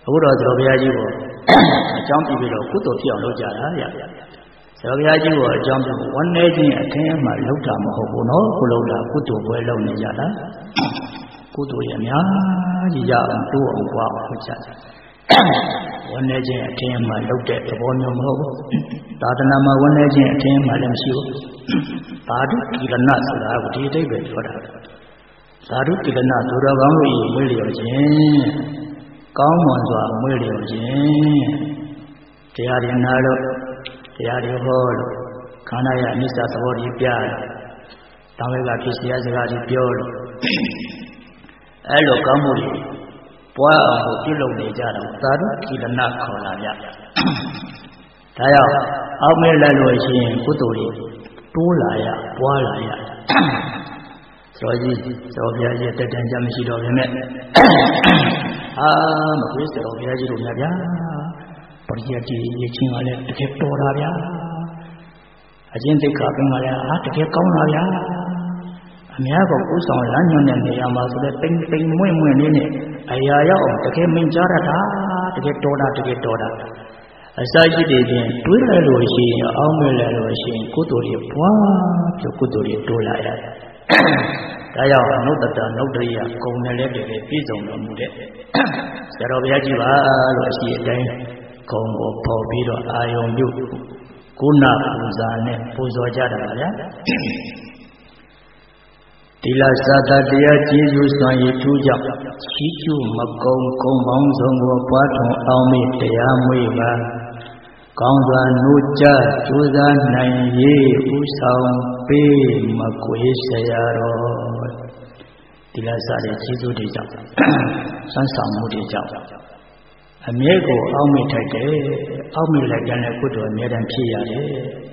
အခုတော့သတော်ဘုရားကြီးကိုအကြောင်းပြပြီးတော့ကုသိုလ်ဖြစ်အောင်လုပ်ကြတာဗျာသတော်ဘုရားကြီးကိုအကြောင်းပြဝန်းနေခြင်းအထင်းမှလောက်တာမဟုတ်ဘူးနော်ကိုလောက်တာကုသိုလ်ပွဲလုပ်နေကြတာကုသိုလ်ရအများကြီးရအောင်တိုးအောင်ပွားအောင်လုပ်ကြတယ်ဝန်းနေခြင်းအထင်းမှလောက်တဲ့သဘောမျိုးမဟုတ်ဘူးသာသနာမှာဝန်းနေခြင်းအထင်းမှလည်းမရှိဘူးသာဓုကိလနဆိုတာကဒီအဓိပ္ပာယ်ပြောတာသာဓုကိလနသူတော်ကောင်းတို့၏မွေးလျော်ခြင်းကောင်းမွန်စွာမွေးလျော်ခြင်းတရားရနာလို့တရားတွေဟောလို့ခန္ဓာရဲ့အနိစ္စသဘောကြီးပြတယ်။တောင်းဝဲကဖြစ်စီရစကားကြီးပြောလို့အဲလိုကောင်းမှုတွေပွားအောင်ပြုလုပ်နေကြတော့သာဓုကိလနခေါ်လာကြ။ဒါကြောင့်အောက်မဲလိုက်လို့ရှိရင်ကုသိုလ်တွေတိုးလာရပွားလာရဆိုကြီးသောဘုရားကြီးတက်တန်ကြမရှိတော့ဘဲနဲ့အာမကွေးစေတော်ဘုရားကြီးတို့များဗျာပရိယတ်ကြီးရချင်းကလည်းတကယ်တော်တာဗျာအချင်းသိက္ခာပင်ကလည်းအာတကယ်ကောင်းတာဗျာအများကဥဆောင်လမ်းညွှန်တဲ့နေရာမှာဆိုတဲ့တိမ်တိမ်မွင့်မွင့်လေးနဲ့အရာရောက်အောင်တကယ်မင်ကြားရတာတကယ်တော်တာတကယ်တော်တာအစာရှိတဲ့ချင်းတွေးလိုက်လို့ရှိရင်အောင်းမဲ့လိုက်လို့ရှိရင်ကုသိုလ်တွေပွားပြီးကုသိုလ်တွေတိုးလာရတယ်ဒါကြောင့်နုတ္တတနုတ္တရိယဂုံနဲ့လည်းတည်းပြည့်စုံတော်မူတဲ့ဆရာတော်ဘုရားကြီးပါလို့အရှိအတိုင်းဂုံကိုပေါ်ပြီးတော့အာယုံပြုကုဏပူဇာနဲ့ပူဇော်ကြတာပါဗျာဒီလသာတတရားကျေးဇူးစွမ်းရည်ထူးကြောင့်ချီးကျူးမကုံကုံပေါင်းစုံကိုပွားထွန်အောင်မေတရားမွေးပါကောင်းစွာနိုးကြကြိုးစားနိုင်ရေးဥဆောင်ပေးမကွေးဆရာတော်ဒီလစားတဲ့ကျေးဇူးတွေကြောင့်ဆန်းဆောင်မှုတွေကြောင့်အမြဲကိုအောက်မေ့ထိုက်တယ်အောက်မေ့လိုက်တဲ့ကုသိုလ်အမြဲတမ်းဖြစ်ရတယ်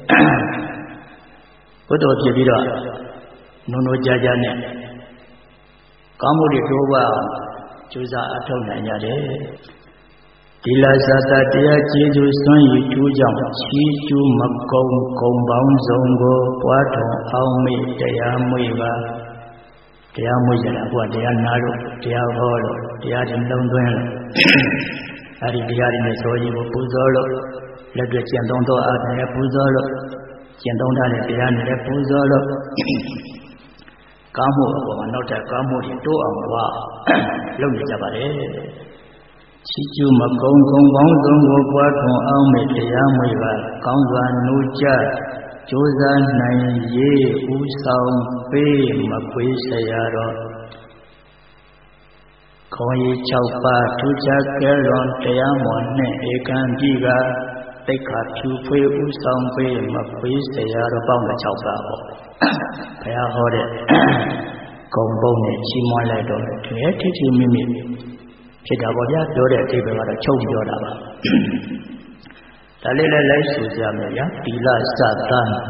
ကုသိုလ်ဖြစ်ပြီးတော့နုံနုံကြကြနဲ့ကောင်းမှုတွေတိုးပွားအောင်ကြိုးစားအထောက်နိုင်ရတယ်ဒီလသာတတရားကျေးဇူးစွမ်းရည်ထူးကြောင့်ချီးကျူးမကုံကုံပေါင်းစုံကိုပွားထွန်အောင်မေ့တရားမွေးပါတရားမွေးကြတာဘုရားတရားနာလို့တရားဟောလို့တရားတင်လုံးသွင်းလို့အဲဒီတရားတွေနဲ့ဆိုရင်ကိုပူဇော်လို့လက်တွေ့ကျင့်သုံးသောအားဖြင့်ပူဇော်လို့ကျင့်သုံးတဲ့တရားနဲ့ပူဇော်လို့ကောင်းမှုအပေါ်မှာနောက်ထပ်ကောင်းမှုတွေတိုးအောင်ပွားလုပ်နေကြပါလေချီးကျူးမကုံကုံပေါင်းစုံကိုပွားထွန်အောင်မေတရားမွေပါကောင်းစွာနိုးကြကြိုးစားနိုင်ရေးဥဆောင်ပေးမကွေးဆရာတော်ခေါင်းရည်၆ပါးထူးခြားကဲလွန်တရားမွန်နှင့်ဧကံတိကတိတ်ခါဖြူဖွေးဥဆောင်ပေးမကွေးဆရာတော်ပေါင်း၆ပါးပေါ့ဘုရားဟောတဲ့ဂုံပုံနဲ့ချီးမွမ်းလိုက်တော့တကယ်ထိထိမိမိဖြစ်တာပေါ့ဗျာပြောတဲ့အဓိပ္ပာယ်ကတော့ချုပ်ပြောတာပါဒါလေးလည်းလိုက်ဆိုကြမယ်ဗျာသီလစသ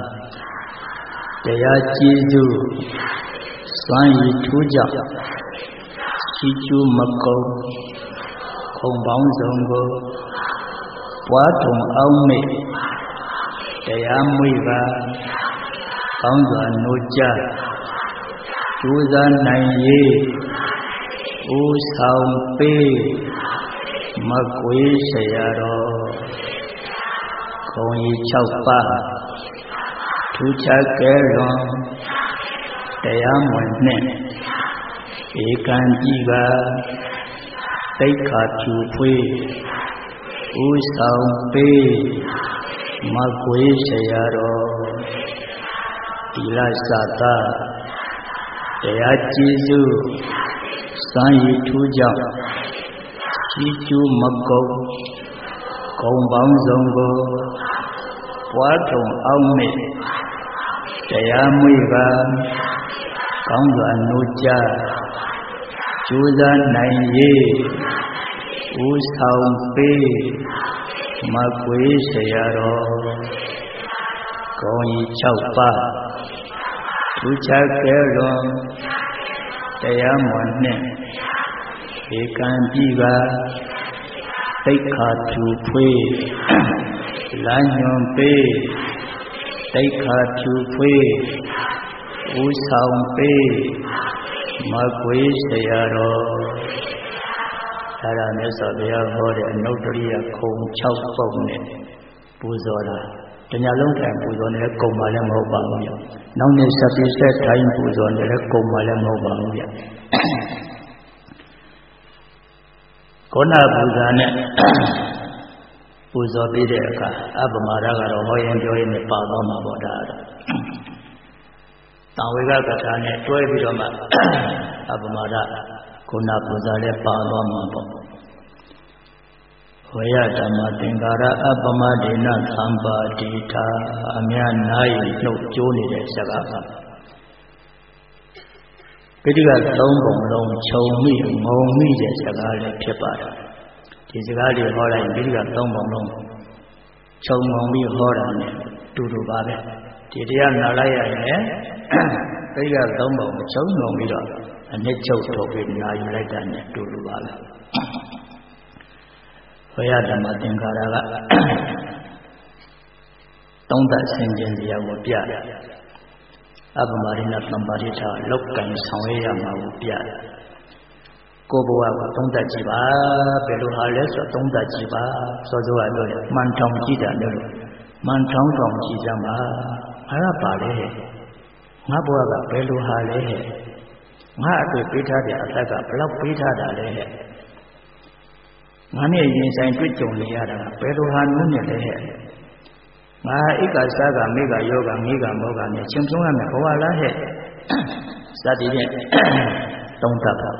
တရားကျေးဇူးစွမ်းရည်ထူးကြောင့်ချီးကျူးမကုံခုံပေါင်းစုံကိုပွားထွန်အောင်မေ့တရားမွေးပါကောင်းစွာနိုးကြကြိုးစားနိုင်ရေးဥဆောင်ပေးမကွေးဆရာတော်ခုံရီ၆ပါးထူးခြားကဲလွန်တရားမွန်နှင့်ဧကံကြီးကတိတ်ခါဖြူဖွေးဥဆောင်ပေးမကွေးဆရာတော်ဒီလစသာတရားကျေးဇူးစံရည်ထူးကြောင့်ချီးကျူးမကုံဂုံပေါင်းစုံကိုပွားထွန်အောင်မေ့တရားမွေးပါကောင်းစွာနိုးကြကြိုးစားနိုင်ရေးဥဆောင်ပေးမကွေးဆရာတော်ကောင်းကြီး၆ပါးထူးခြားကဲလွန်တရားမွန်နှင့်ဧကံကြည်ပါသိက္ခာဖြူဖွေးလမ်းညွန်ပေးသိက္ခာဖြူဖွေးဥဆောင်ပေးမကွေးဆရာတော်အဲ့ဒါမြတ်စွာဘုရားဟောတဲ့အနုတ္တရိယခုံ၆ပုံနဲ့ပူဇော်တာတညာလုံးထိုင်ပူဇော်နေတဲ့ကုံမှလည်းမဟုတ်ပါဘူးဗျ။နောက်နေ့ဆက်ပြီးဆက်ထိုင်ပူဇော်နေတဲ့ကုံမှလည်းမဟုတ်ပါဘူးဗျ။ကောဏပူဇာနဲ့ပူဇော်ပြီးတဲ့အခါအပမရကတော့ဟောရင်ပြောရင်ပါသွားမှာပေါ့ဒါတော့။တာဝေကကထာနဲ့တွဲပြီးတော့မှအပမရကောဏပူဇာလည်းပါသွားမှာပေါ့။ဝေယဓမ္မသင်္ကာရအပမဒေနသံပါတိထာအမြတ်နာယနှုတ်ကျိုးနေတဲ့စကားပါပိဋကသုံးပုံလုံးခြုံမိငုံမိတဲ့စကားလည်းဖြစ်ပါတယ်ဒီစကားတွေဟောလိုက်ပိဋကသုံးပုံလုံးခြုံငုံပြီးဟောတာနဲ့တူတူပါပဲဒီတရားနာလိုက်ရရင်ပိဋကသုံးပုံခြုံငုံပြီးတော့အနစ်ချုပ်ထုတ်ပြီးနာယူလိုက်တာနဲ့တူတူပါပဲဝေယဓမ္မသင်္ကာရကသုံးသပ်ဆင်ခြင်စရာကိုပြတယ်အပမရိဏသံပါတိထာလောက်ကံဆောင်ရရမှာကိုပြတယ်ကိုဘဝကသုံးသပ်ကြည့်ပါဘယ်လိုဟာလဲဆိုသုံးသပ်ကြည့်ပါစောစောကပြောတယ်မှန်ထောင်ကြည့်တာလည်းမှန်ထောင်ထောင်ကြည့်ကြမှာအဲ့ဒါပါလေငါဘဝကဘယ်လိုဟာလဲငါအတွေ့ပေးထားတဲ့အသက်ကဘယ်လောက်ပေးထားတာလဲငါနဲ့ရင်ဆိုင်တွေ့ကြုံနေရတာဘယ်လိုဟာနုနဲ့လဲငါဧကစားကမေကယောဂမေကမောဂနဲ့ချင်းဆုံးရမယ်ဘဝလားဟဲ့စသည်ဖြင့်သုံးသပ်ပါ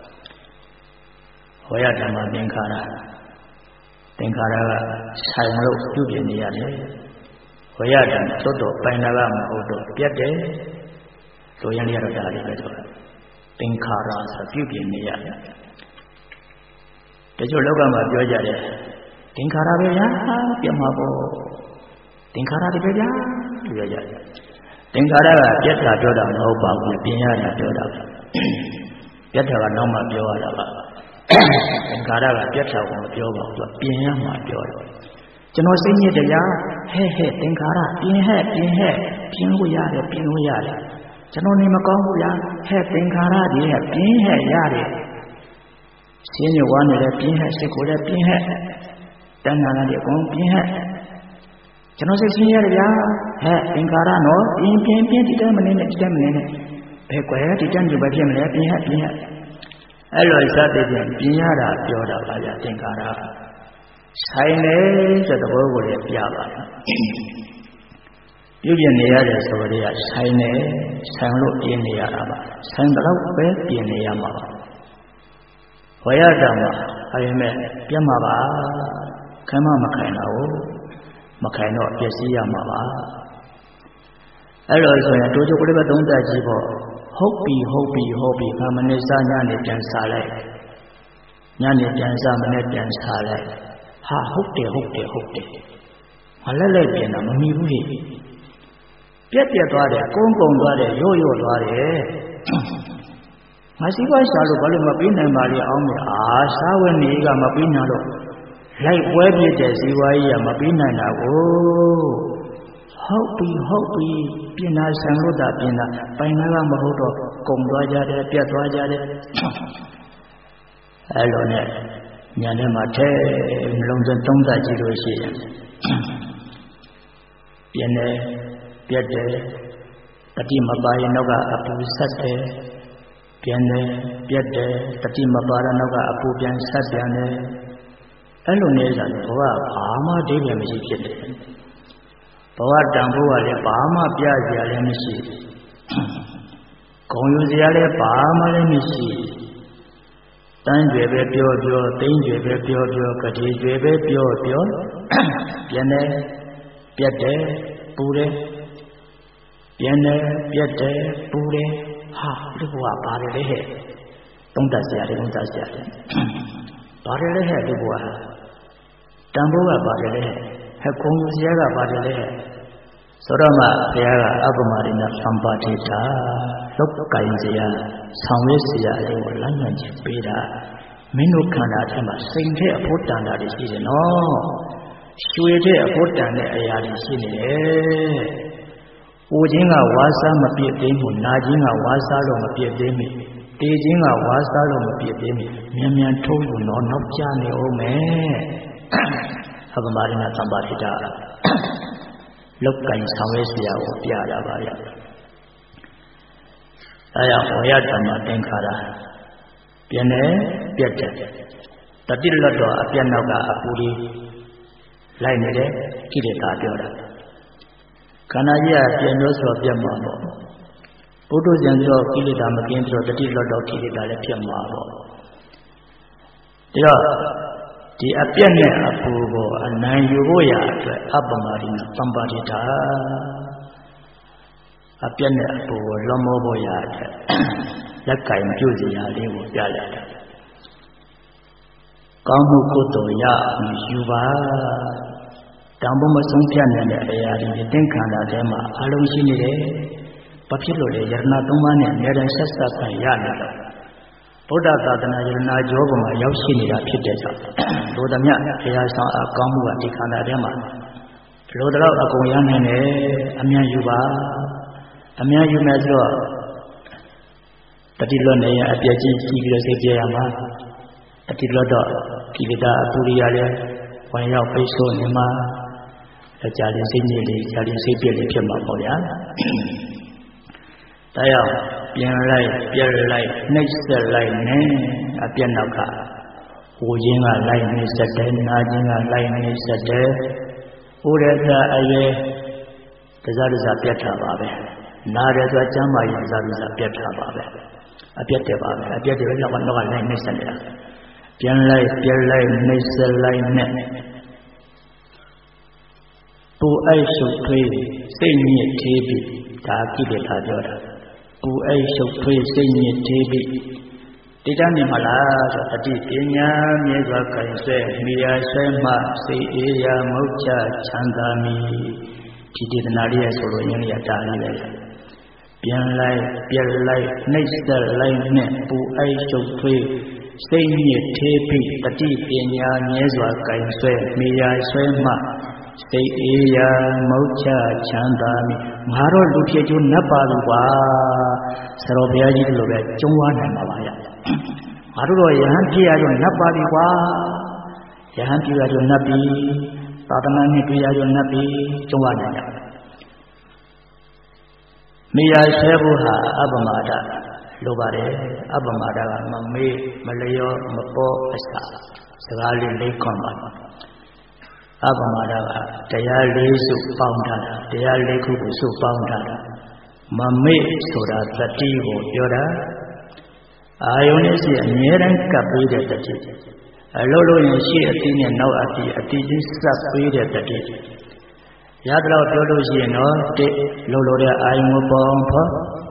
ဟောရဓမ္မသင်္ခါရသင်္ခါရကဆိုင်လို့ပြုပြင်နေရတယ်ဟောရဓမ္မသို့တော့ပိုင်နာကမဟုတ်တော့ပြတ်တယ်ဆိုရင်လည်းတော့ဒါလေးပဲဆိုသင်္ခါရဆိုပြုပြင်နေရတယ်တချို့လောကမှာပြောကြတယ်သင်္ခါရပဲဗျာပြတ်မှာပေါ့သင်္ခါရတည်းပဲဗျာပြောကြတယ်သင်္ခါရကပြတ်တာပြောတာမဟုတ်ပါဘူးပြင်ရတာပြောတာပြတ်တာကနောက်မှပြောရတာပါသင်္ခါရကပြတ်တာကိုမပြောပါဘူးပြင်ရမှပြောတယ်ကျွန်တော်စိတ်ညစ်တရားဟဲ့ဟဲ့သင်္ခါရပြင်ဟဲ့ပြင်ဟဲ့ပြင်လို့ရတယ်ပြင်လို့ရတယ်ကျွန်တော်နေမကောင်းဘူးဗျာဟဲ့သင်္ခါရတွေဟဲ့ပြင်ဟဲ့ရတယ်ရှင်းရဝါနေတယ်ပြင်းဟဲ့စိတ်ကိုလည်းပြင်းဟဲ့တဏှာလည်းအကုန်ပြင်းဟဲ့ကျွန်တော်စိတ်ရှင်းရတယ်ဗျာဟဲ့သင်္ခါရနော်ပြင်းပြင်းပြင်းဒီတိုင်းမနေနဲ့ဒီတိုင်းမနေနဲ့ဘယ်ကွယ်ဒီတိုင်းဒီပဲဖြစ်မလဲပြင်းဟဲ့ပြင်းဟဲ့အဲ့လိုစသည်ဖြင့်ပြင်းရတာပြောတာပါဗျာသင်္ခါရဆိုင်နေဆိုတဲ့သဘောကိုလည်းပြပါတယ်ပြုပြင်နေရတယ်ဆိုတော့ဆိုင်နေဆိုင်လို့ပြင်းနေရတာပါဆိုင်တော့ပဲပြင်းနေရမှာပါဝေယဓမ္မအရင်မဲ့ပြတ်မှာပါခိုင်းမမခိုင်းတော့မခိုင်းတော့ပျက်စီးရမှာပါအဲ့လိုဆိုရင်တို့တို့ကိုလည်းပဲသုံးသပ်ကြည့်ပေါ့ဟုတ်ပြီဟုတ်ပြီဟုတ်ပြီခမနေစားညနေပြန်စားလိုက်ညနေပြန်စားမနေ့ပြန်စားလိုက်ဟာဟုတ်တယ်ဟုတ်တယ်ဟုတ်တယ်မလဲလဲပြင်တာမမီဘူးလေပြက်ပြက်သွားတယ်ကုန်းကုန်းသွားတယ်ရိုးရိုးသွားတယ်ငါစီးပွားရှာလို့ဘာလို့မပြီးနိုင်ပါလေအောင်မအာစားဝတ်နေကမပြီးနိုင်တော့လိုက်ပွဲပြစ်တဲ့စီးပွားကြီးကမပြီးနိုင်တာကိုဟုတ်ပြီဟုတ်ပြီပြင်နာဆံလို့တာပြင်နာပိုင်နာကမဟုတ်တော့ကုံသွားကြတယ်ပြတ်သွားကြတယ်အဲ့လိုနဲ့ညာထဲမှာထဲနှလုံးသွင်းသုံးသပ်ကြည့်လို့ရှိရင်ပြင်တယ်ပြတ်တယ်တတိမပါရင်တော့ကအပူဆက်တယ်ပြန်တယ်ပြတ်တယ်တတိမပါရနောက်က အပူပြန်ဆက်ပြန်တယ်အဲ့လိုနေကြတယ်ဘဝဘာမှဒိဋ္ဌိမရှိဖြစ်တယ်ဘဝတန်ဖိုးကလည်းဘာမှပြစရာလည်းမရှိဂုံယူစရာလည်းဘာမှလည်းမရှိတန်းကြွယ်ပဲပြောပြောသိမ့်ကြွယ်ပဲပြောပြောကတိကြွယ်ပဲပြောပြောပြန်တယ်ပြတ်တယ်ပူတယ်ပြန်တယ်ပြတ်တယ်ပူတယ်ဟာဒီဘဝပါတယ်လေဟဲ့သုံးသပ်စရာတွေသုံးသပ်စရာတွေပါတယ်လေဟဲ့ဒီဘဝတန်ဖိုးကပါတယ်လေဟဲ့ဟဲ့ခုံစရာကပါတယ်လေဟဲ့ဆိုတော့မှဘုရားကအပမရိဏသံပါတိတာလောက်ကင်စရာဆောင်ရွက်စရာတွေကိုလမ်းညွှန်ချက်ပေးတာမင်းတို့ခန္ဓာထဲမှာစိတ်တဲ့အဖို့တန်တာတွေရှိတယ်နော်ရွှေတဲ့အဖို့တန်တဲ့အရာတွေရှိနေတယ်။အိုခြင်းကဝါစားမပြည့်သိမ်းဘူးနာခြင်းကဝါစားလို့မပြည့်သိမ်းဘူးဒတေချင်းကဝါစားလို့မပြည့်ပြင်းမြန်မြန်ထုံးလို့တော့နောက်ကျနေအောင်မယ်အပမရိဏသမ္ပါတိတာလောက်ကင်ဆောင်ရဲเสียကိုပြတာပါဗျအဲဒါဝရဓမ္မသင်္ခါရပြင်းတယ်ပြတ်တယ်တတိလတ်တော်အပြတ်နောက်ကအပူလေးလိုက်နေတယ်ကိလေသာပြောတာခန္ဓာကြီးကပြင်းလို့ဆိုပြတ်မှာပေါ့ဘုဒ္ဓဇံဆိုကိလေသာမကင်းဆိုတတိလတ်တော်ကိလေသာလည်းဖြစ်မှာပေါ့ဒါတော့ဒီအပြတ်နဲ့အပူကိုအနိုင်ယူဖို့ရအတွက်အပ္ပမရိဏသမ္ပါတိတာအပြတ်နဲ့အပူကိုလွန်မိုးဖို့ရအတွက်လက်ကင်ပြုစီရာလေးကိုပြလိုက်တာကောင်းမှုကုသိုလ်ရအောင်ယူပါတန်ဖို့မဆုံးဖြတ်နိုင်တဲ့အရာတွေသင်္ခါရထဲမှာအလုံးရှိနေတယ်ဘာဖြစ်လို့လဲယရဏသုံးပါးနဲ့အများတန်းဆက်ဆက်ခံရနေတော့ဗုဒ္ဓသာသနာယရဏကျောပေါ်မှာရောက်ရှိနေတာဖြစ်တဲ့ကြောင့်လိုသမျှဘုရားဆောင်အကောင်းမှုကဒီခန္ဓာထဲမှာလိုတော့အကုန်ရနိုင်တယ်အမြန်ယူပါအမြန်ယူမယ်ဆိုတော့တတိလွတ်နေရအပြည့်ကြီးကြီးပြီးတော့စိတ်ပြေရမှာတတိလွတ်တော့ကိလေသာအပူရိယလည်းဝင်ရောက်ပိတ်ဆို့နေမှာကြာရင်စိတ်ညစ်လေးကြာရင်စိတ်ပြည့်လေးဖြစ်မှာပေါ့ဗျာတရားပြင်လိုက်ပြက်လိုက်နှိပ်စက်လိုက်နဲ့အပြက်နောက်ကဟိုခြင်းကလိုက်နေစက်တယ်နာခြင်းကလိုက်နေစက်တယ်ဟိုတဲ့ကအရေတစားတစားပြတ်တာပါပဲနာတယ်ဆိုကျမ်းမာရေးတစားတစားပြတ်တာပါပဲအပြတ်တယ်ပါပဲအပြတ်တယ်လည်းတော့တော့လိုက်နှိပ်စက်နေတာပြင်လိုက်ပြက်လိုက်နှိပ်စက်လိုက်နဲ့ပူအိုက်ရှုပ်ထွေးစိတ်ညစ်သေးပြီဒါကိလေသာပြောတာပူအိုက်ရှုပ်ထွေးစိတ်ညစ်သေးပြီတိတ္တနေမလားဆိုတတိပညာမြဲစွာခိုင်ဆွဲမိယာဆွဲမှစိတ်အေးရာမုတ်ချချမ်းသာမည်ဒီဒေသနာလေးရဲ့ဆိုလိုရင်းလေးကဒါလေးပဲပြန်လိုက်ပြက်လိုက်နှိပ်စက်လိုက်နဲ့ပူအိုက်ရှုပ်ထွေးစိတ်ညစ်သေးပြီတတိပညာမြဲစွာခိုင်ဆွဲမိယာဆွဲမှစိတ်အေးရာမုတ်ချချမ်းသာမည်ငါတော့လူဖြစ်ကျိုးနတ်ပါလို့ပါဆရာတော်ဘုရားကြီးတို့လိုပဲကျုံးဝါနိုင်ပါပါရငါတို့တော့ယဟန်ဖြစ်ရတော့နတ်ပါပြီကွာယဟန်ဖြစ်ရတော့နတ်ပြီသာသနာနဲ့တွေ့ရတော့နတ်ပြီကျုံးဝါနိုင်တယ်မိယာဆဲဖို့ဟာအပ္ပမာဒလိုပါတယ်အပ္ပမာဒကမမေ့မလျောမပေါ်အစစကားလေးလေးခွန်ပါအပ္ပမဒကတရားလေးစုပေါင်းထားတာတရားလေးခုကိုစုပေါင်းထားတာမမေ့ဆိုတာတတိကိုပြောတာအာယုန်နဲ့ရှိအမြဲတမ်းကပ်ပေးတဲ့တတိအလုံးလုံးရင်ရှိအတိနဲ့နောက်အတိအတိချင်းစပ်ပေးတဲ့တတိရတော့ပြောလို့ရှိရင်တော့တိလုံးလို့တဲ့အာယုန်ကိုပေါင်းဖို့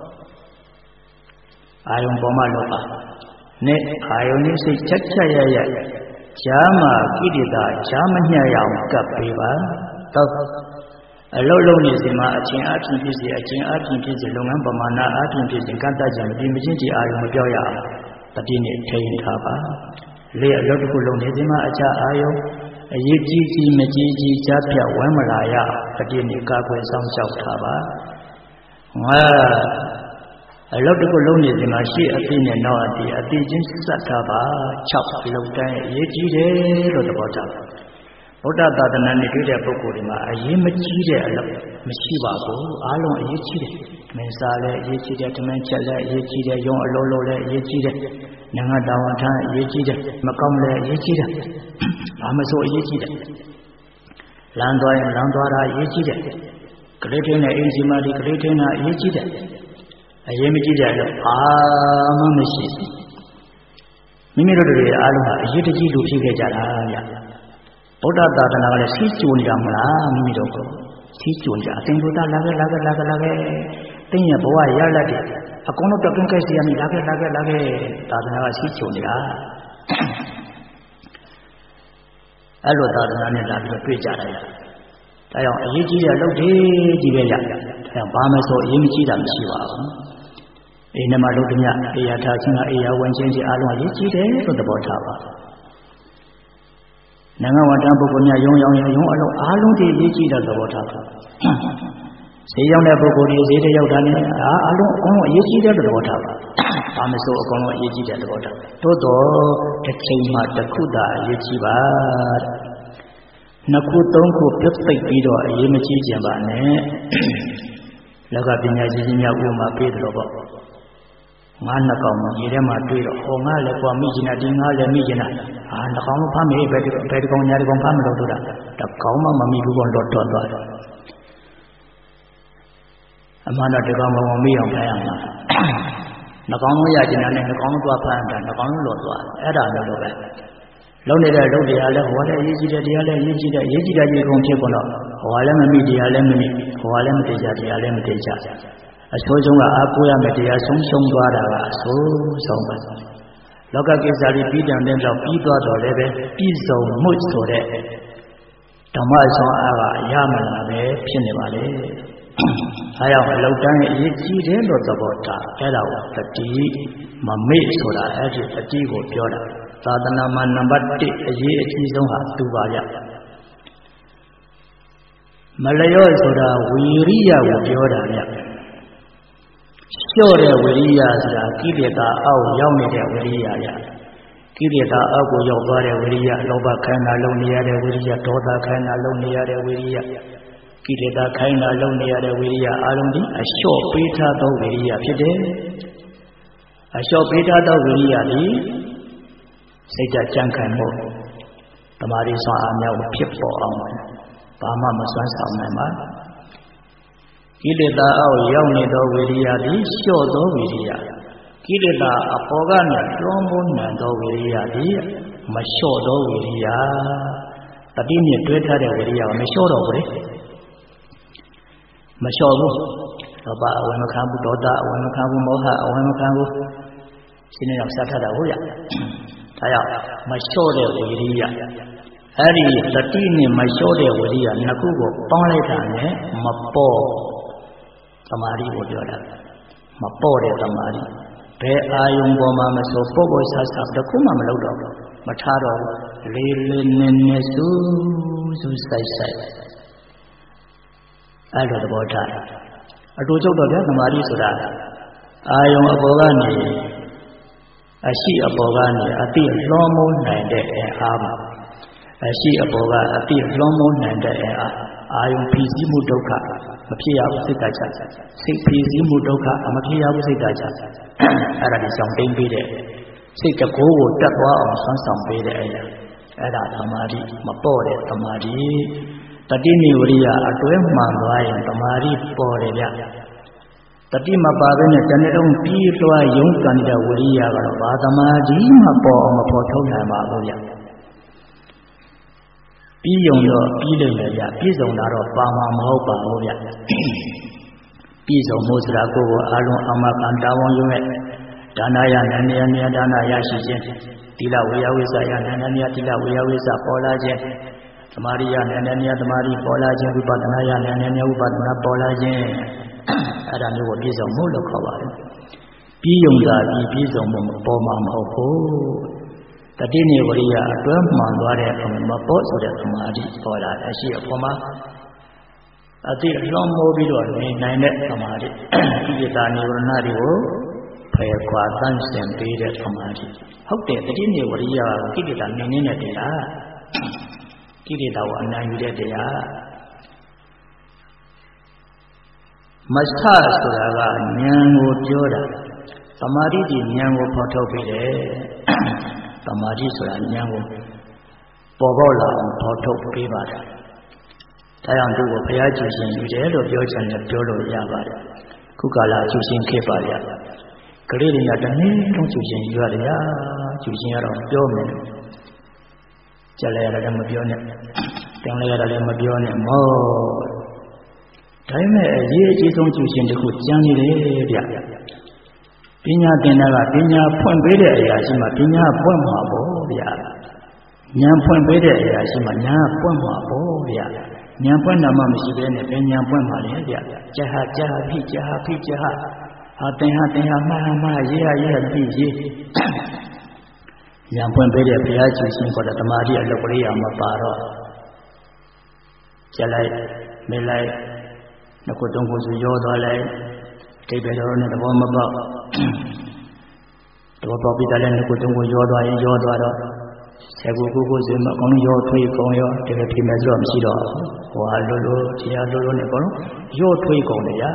အာယုန်ပေါ်မှာလောက်ပါနဲ့အာယုန်နဲ့စိတ်ချက်ချက်ရရဈာမကိရိတာဈာမညှရအောင်ကပ်ပေးပါတော့အလုံးလုံးနေစီမှာအချင်းအချင်းဖြစ်စီအချင်းအချင်းဖြစ်စီလုပ်ငန်းပမာဏအချင်းဖြစ်စီကန့်တတ်ခြင်းဒီမချင်းဒီအာရုံမပြောရအောင်တတိနဲ့ထိန်ထားပါလေအလုံးတစ်ခုလုံးနေစီမှာအခြားအာယုံအရေးကြီးကြီးမကြီးကြီးကြားပြဝမ်းမလာရတတိနဲ့ကာကွယ်ဆောင်ရှောက်ထားပါငါအလုတ်တခုလုံးနေစီမှာရှိအသိနဲ့နောက်အသိအသိချင်းစက်ထားပါ၆အလုတ်တိုင်းအရေးကြီးတယ်လို့သဘောထားဗုဒ္ဓသာသနာနဲ့တွေ့တဲ့ပုဂ္ဂိုလ်တွေမှာအရေးမကြီးတဲ့အလုတ်မရှိပါဘူးအားလုံးအရေးကြီးတယ်မင်းစားလည်းအရေးကြီးတယ်ဓမ္မချက်လည်းအရေးကြီးတယ်ရုံအလုံးလုံးလည်းအရေးကြီးတယ်ငါးတာဝန်ထမ်းအရေးကြီးတယ်မကောင်းလည်းအရေးကြီးတယ်ဘာမဆိုအရေးကြီးတယ်လမ်းသွားရင်လမ်းသွားတာအရေးကြီးတယ်ကလေးထင်းနဲ့အင်ဂျီမာဒီကလေးထင်းတာအရေးကြီးတယ်အရေးမကြီးတဲ့လို့အာမမရှိမိမိတို့တွေအားလုံးဟာအရေးတကြီးလူဖြစ်ခဲ့ကြတာဗျဗုဒ္ဓသာသနာကလည်းစီးကျူနေတာမလားမိမိတို့ကိုစီးကျူကြအသင်္ဘုဒ္ဓလာခဲ့လာခဲ့လာခဲ့လာခဲ့တင်းရဲ့ဘဝရလက်တွေအကုန်လုံးတက်ကင်းခဲ့စီရမိလာခဲ့လာခဲ့လာခဲ့သာသနာကစီးကျူနေတာအဲ့လိုသာသနာနဲ့လာပြီးတွေ့ကြတယ်ဒါကြောင့်အရေးကြီးတဲ့လုပ်တွေကြီးပဲရဒါကြောင့်ဘာမှဆိုအရေးမကြီးတာမရှိပါဘူးအိမ်ထဲမှာလုပ်သမျှအေယာထားခြင်းကအေယာဝင်ခြင်းစီအားလုံးအရေးကြီးတယ်လို့သဘောထားပါနိုင်ငံဝန်ထမ်းပုဂ္ဂိုလ်များရုံရောင်ရုံအလုံးအားလုံးဒီအရေးကြီးတဲ့သဘောထားပါဈေးရောက်တဲ့ပုဂ္ဂိုလ်တွေဈေးတွေရောက်တာနဲ့အားအားလုံးအကုန်လုံးအရေးကြီးတဲ့သဘောထားပါဘာမဆိုအကောင်လုံးအရေးကြီးတဲ့သဘောထားတိုးတော့တစ်ချိန်မှတစ်ခုသာအရေးကြီးပါနှစ်ခုသုံးခုပြုတ်သိပ်ပြီးတော့အရေးမကြီးကြပါနဲ့လောကပညာရှိကြီးများဥပမာပေးတယ်လို့ပေါ့ငါးနှစ်ကောင်ရေထဲမှာတွေ့တော့ဟောငါလည်းကွာမိကျင်တာဒီငါလည်းမိကျင်တာဟာတစ်ကောင်ဖမ်းမေးပဲဒီဘယ်တစ်ကောင်ညာတစ်ကောင်ဖမ်းမလို့တို့တာတစ်ကောင်မှမမိဘူးကောင်တော့တော့သွားတယ်အမှန်တော့ဒီကောင်ကောင်မိအောင်ဖမ်းရမှာနှကောင်လုံးရကျင်တာနဲ့နှကောင်လုံးသွားဖမ်းတာနှကောင်လုံးလော်သွားအဲ့ဒါလည်းတော့ပဲလုံးနေတဲ့လုံးတရားလည်းဟောလည်းအရေးကြီးတဲ့တရားလည်းအရေးကြီးတဲ့အရေးကြီးတဲ့ရေကုန်ဖြစ်ကုန်တော့ဟောလည်းမမိတရားလည်းမမိဟောလည်းမတေချာတရားလည်းမတေချာအဆိုးဆုံးကအာကိုရမယ်တရားဆုံးရှုံးသွားတာကအဆိုးဆုံးပဲလောကကိစ္စတွေပြီးတံတဲ့တော့ပြီးသွားတော့လည်းပဲပြည်စုံမှုဆိုတဲ့ဓမ္မဆောင်အားကအရမလာပဲဖြစ်နေပါလေအဲကြောင့်အလောက်တန်းရဲ့အရေးကြီးတယ်လို့သဘောထားအဲ့ဒါကိုတတိမမေ့ဆိုတာအဲ့ဒီတတိကိုပြောတာသာသနာမှာနံပါတ်တစ်အရေးအကြီးဆုံးဟာသူပါရမလျော့ဆိုတာဝီရိယကိုပြောတာညလျှော့တဲ့ဝိရိယဆိုတာကိလေသာအောက်ရောက်နေတဲ့ဝိရိယရကိလေသာအောက်ကိုရောက်သွားတဲ့ဝိရိယလောဘခိုင်းတာလုံနေရတဲ့ဝိရိယဒေါသခိုင်းတာလုံနေရတဲ့ဝိရိယကိလေသာခိုင်းတာလုံနေရတဲ့ဝိရိယအလုံးဒီအလျှော့ပေးထားသောဝိရိယဖြစ်တယ်အလျှော့ပေးထားသောဝိရိယဒီစိတ်ကြံခိုင်မှုတမာရီဆွမ်းအားများကိုဖြစ်ပေါ်အောင်ဘာမှမစွမ်းဆောင်နိုင်ပါကိလေသာအောက်ရောက်နေသောဝိရိယသည်လျှော့သောဝိရိယကိလေသာအပေါ်ကနေတွန်းမိုးနိုင်သောဝိရိယသည်မလျှော့သောဝိရိယတတိမြင့်တွဲထားတဲ့ဝိရိယကမလျှော့တော့ဘူးလေမလျှော့ဘူးလောဘအဝိမခံဘူးဒေါသအဝိမခံဘူးမောဟအဝိမခံဘူးရှင်းနေအောင်စထတာဟုတ်ရဒါကြောင့်မလျှော့တဲ့ဝိရိယအဲ့ဒီတတိနဲ့မလျှော့တဲ့ဝိရိယနှစ်ခုကိုပေါင်းလိုက်တာနဲ့မပေါ်သမာဓိကိုပြောတာမပေါ်တဲ့သမာဓိဘယ်အာယုံပေါ်မှာမဆိုပုဂ္ဂိုလ်ဆဆတခုမှမလုပ်တော့ဘူးမထားတော့လေးလေးနည်းနည်းစူးစူးဆိုင်ဆိုင်အဲ့လိုသဘောထားအတူချုပ်တော့ဗျာသမာဓိဆိုတာအာယုံအပေါ်ကနေအရှိအပေါ်ကနေအတိလွှမ်းမိုးနိုင်တဲ့အင်အားပါအရှိအပေါ်ကအတိလွှမ်းမိုးနိုင်တဲ့အင်အားအာယုံဖြည့်စည်းမှုဒုက္ခမဖြစ်ရဘူးစိတ်တချစိတ်ဖြည့်စည်းမှုဒုက္ခမဖြစ်ရဘူးစိတ်တချအဲ့ဒါဒီဆောင်တိန်ပေးတဲ့စိတ်တကိုးကိုတက်သွားအောင်ဆွမ်းဆောင်ပေးတဲ့အရာအဲ့ဒါသမာဓိမပေါ်တဲ့သမာဓိတတိနိဝရိယအတွဲမှန်သွားရင်သမာဓိပေါ်တယ်ဗျတတိမပါဘဲနဲ့တနေ့တုန်းပြီးလွှားယုံကံတဲ့ဝရိယကတော့ဘာသမာဓိမှပေါ်အောင်မပေါ်ထုတ်နိုင်ပါဘူးဗျပြီးယုံတော့ပြီးလိမ့်မယ်ဗျပြည့်စုံတာတော့ပါမှာမဟုတ်ပါဘူးဗျပြည့်စုံမှုဆိုတာကိုယ်ကိုအလုံးအမကံတာဝန်ယူမဲ့ဒါနယနန္ဒယမြတ်ဒါနရရှိခြင်းသီလဝေယဝိဇ္ဇယနန္ဒမြတ်သီလဝေယဝိဇ္ဇပေါ်လာခြင်းသမာဓိယနန္ဒမြတ်သမာဓိပေါ်လာခြင်းဝိပဿနာယနန္ဒမြတ်ဝိပဿနာပေါ်လာခြင်းအဲ့ဒါမျိုးကိုပြည့်စုံမှုလို့ခေါ်ပါတယ်ပြီးယုံတာဒီပြည့်စုံမှုပေါ်မှာမဟုတ်ဘူးတတိနိဝရိယအတွဲမှန်သွားတဲ့မပေါ်ဆိုတဲ့သမာဓိပေါ်လာအရှိအပေါ်မှာအတိလွန်မိုးပြီးတော့နေနိုင်တဲ့သမာဓိကိလေသာနိဝရဏတွေကိုဖယ်ခွာတန့်စင်ပေးတဲ့သမာဓိဟုတ်တယ်တတိနိဝရိယကိလေသာနေနေတဲ့တရားကိလေသာကိုအနိုင်ယူတဲ့တရားမထဆိုတာကဉာဏ်ကိုပြောတာသမာဓိဒီဉာဏ်ကိုဖော်ထုတ်ပေးတယ်သမာဓိဆိုတာဉာဏ်ကိုပေါ်ပေါက်လာအောင်ဖော်ထုတ်ပေးပါတယ်ဒါကြောင့်သူ့ကိုဘုရားကျူရှင်ယူတယ်လို့ပြောချင်တယ်ပြောလို့ရပါတယ်ခုကာလကျူရှင်ခဲ့ပါရကလေးတွေကတနေ့လုံးကျူရှင်ယူရတယ်ရာကျူရှင်ကတော့ပြောမယ်ကြက်လဲရတယ်မပြောနဲ့တင်လဲရတယ်လည်းမပြောနဲ့မောဒါပေမဲ့အရေးအကြီးဆုံးကျူရှင်တခုကျန်နေတယ်ဗျပညာသင်တာကပညာဖွင့်ပေးတဲ့အရာရှိမှပညာပွင့်မှာပေါ့ဗျာဉာဏ်ဖွင့်ပေးတဲ့အရာရှိမှဉာဏ်ပွင့်မှာပေါ့ဗျာဉာဏ်ပွင့်တာမှမရှိဘဲနဲ့ပညာပွင့်မှာလေဗျာကြဟာကြဟာဖိကြဟာဖိကြဟာဟာတင်ဟာတင်ဟာမှားမှားရေးဟာရေးဟာဖိရေးဉာဏ်ပွင့်ပေးတဲ့ဘုရားကျူရှင်ခေါ်တဲ့ဓမ္မတိအလုပ်ကလေးရမှာပါတော့ကြလိုက်မေးလိုက်နှစ်ခုသုံးခုစုရောသွားလိုက်ဒိဗ္ဗေတော်နဲ့သဘောမပေါက်တော့ပေါ်ပြီးတယ်လည်းကိုတုံးကိုရောသွားရင်ရောသွားတော့ဆယ်ကိုကိုကိုဆိုမှအကုန်ရောထွေးကုန်ရောတကယ်ပြင်မယ်ဆိုတော့မရှိတော့ဟိုဟာလိုလိုတရားလိုလိုနဲ့အကုန်လုံးရောထွေးကုန်တယ်ဗျာ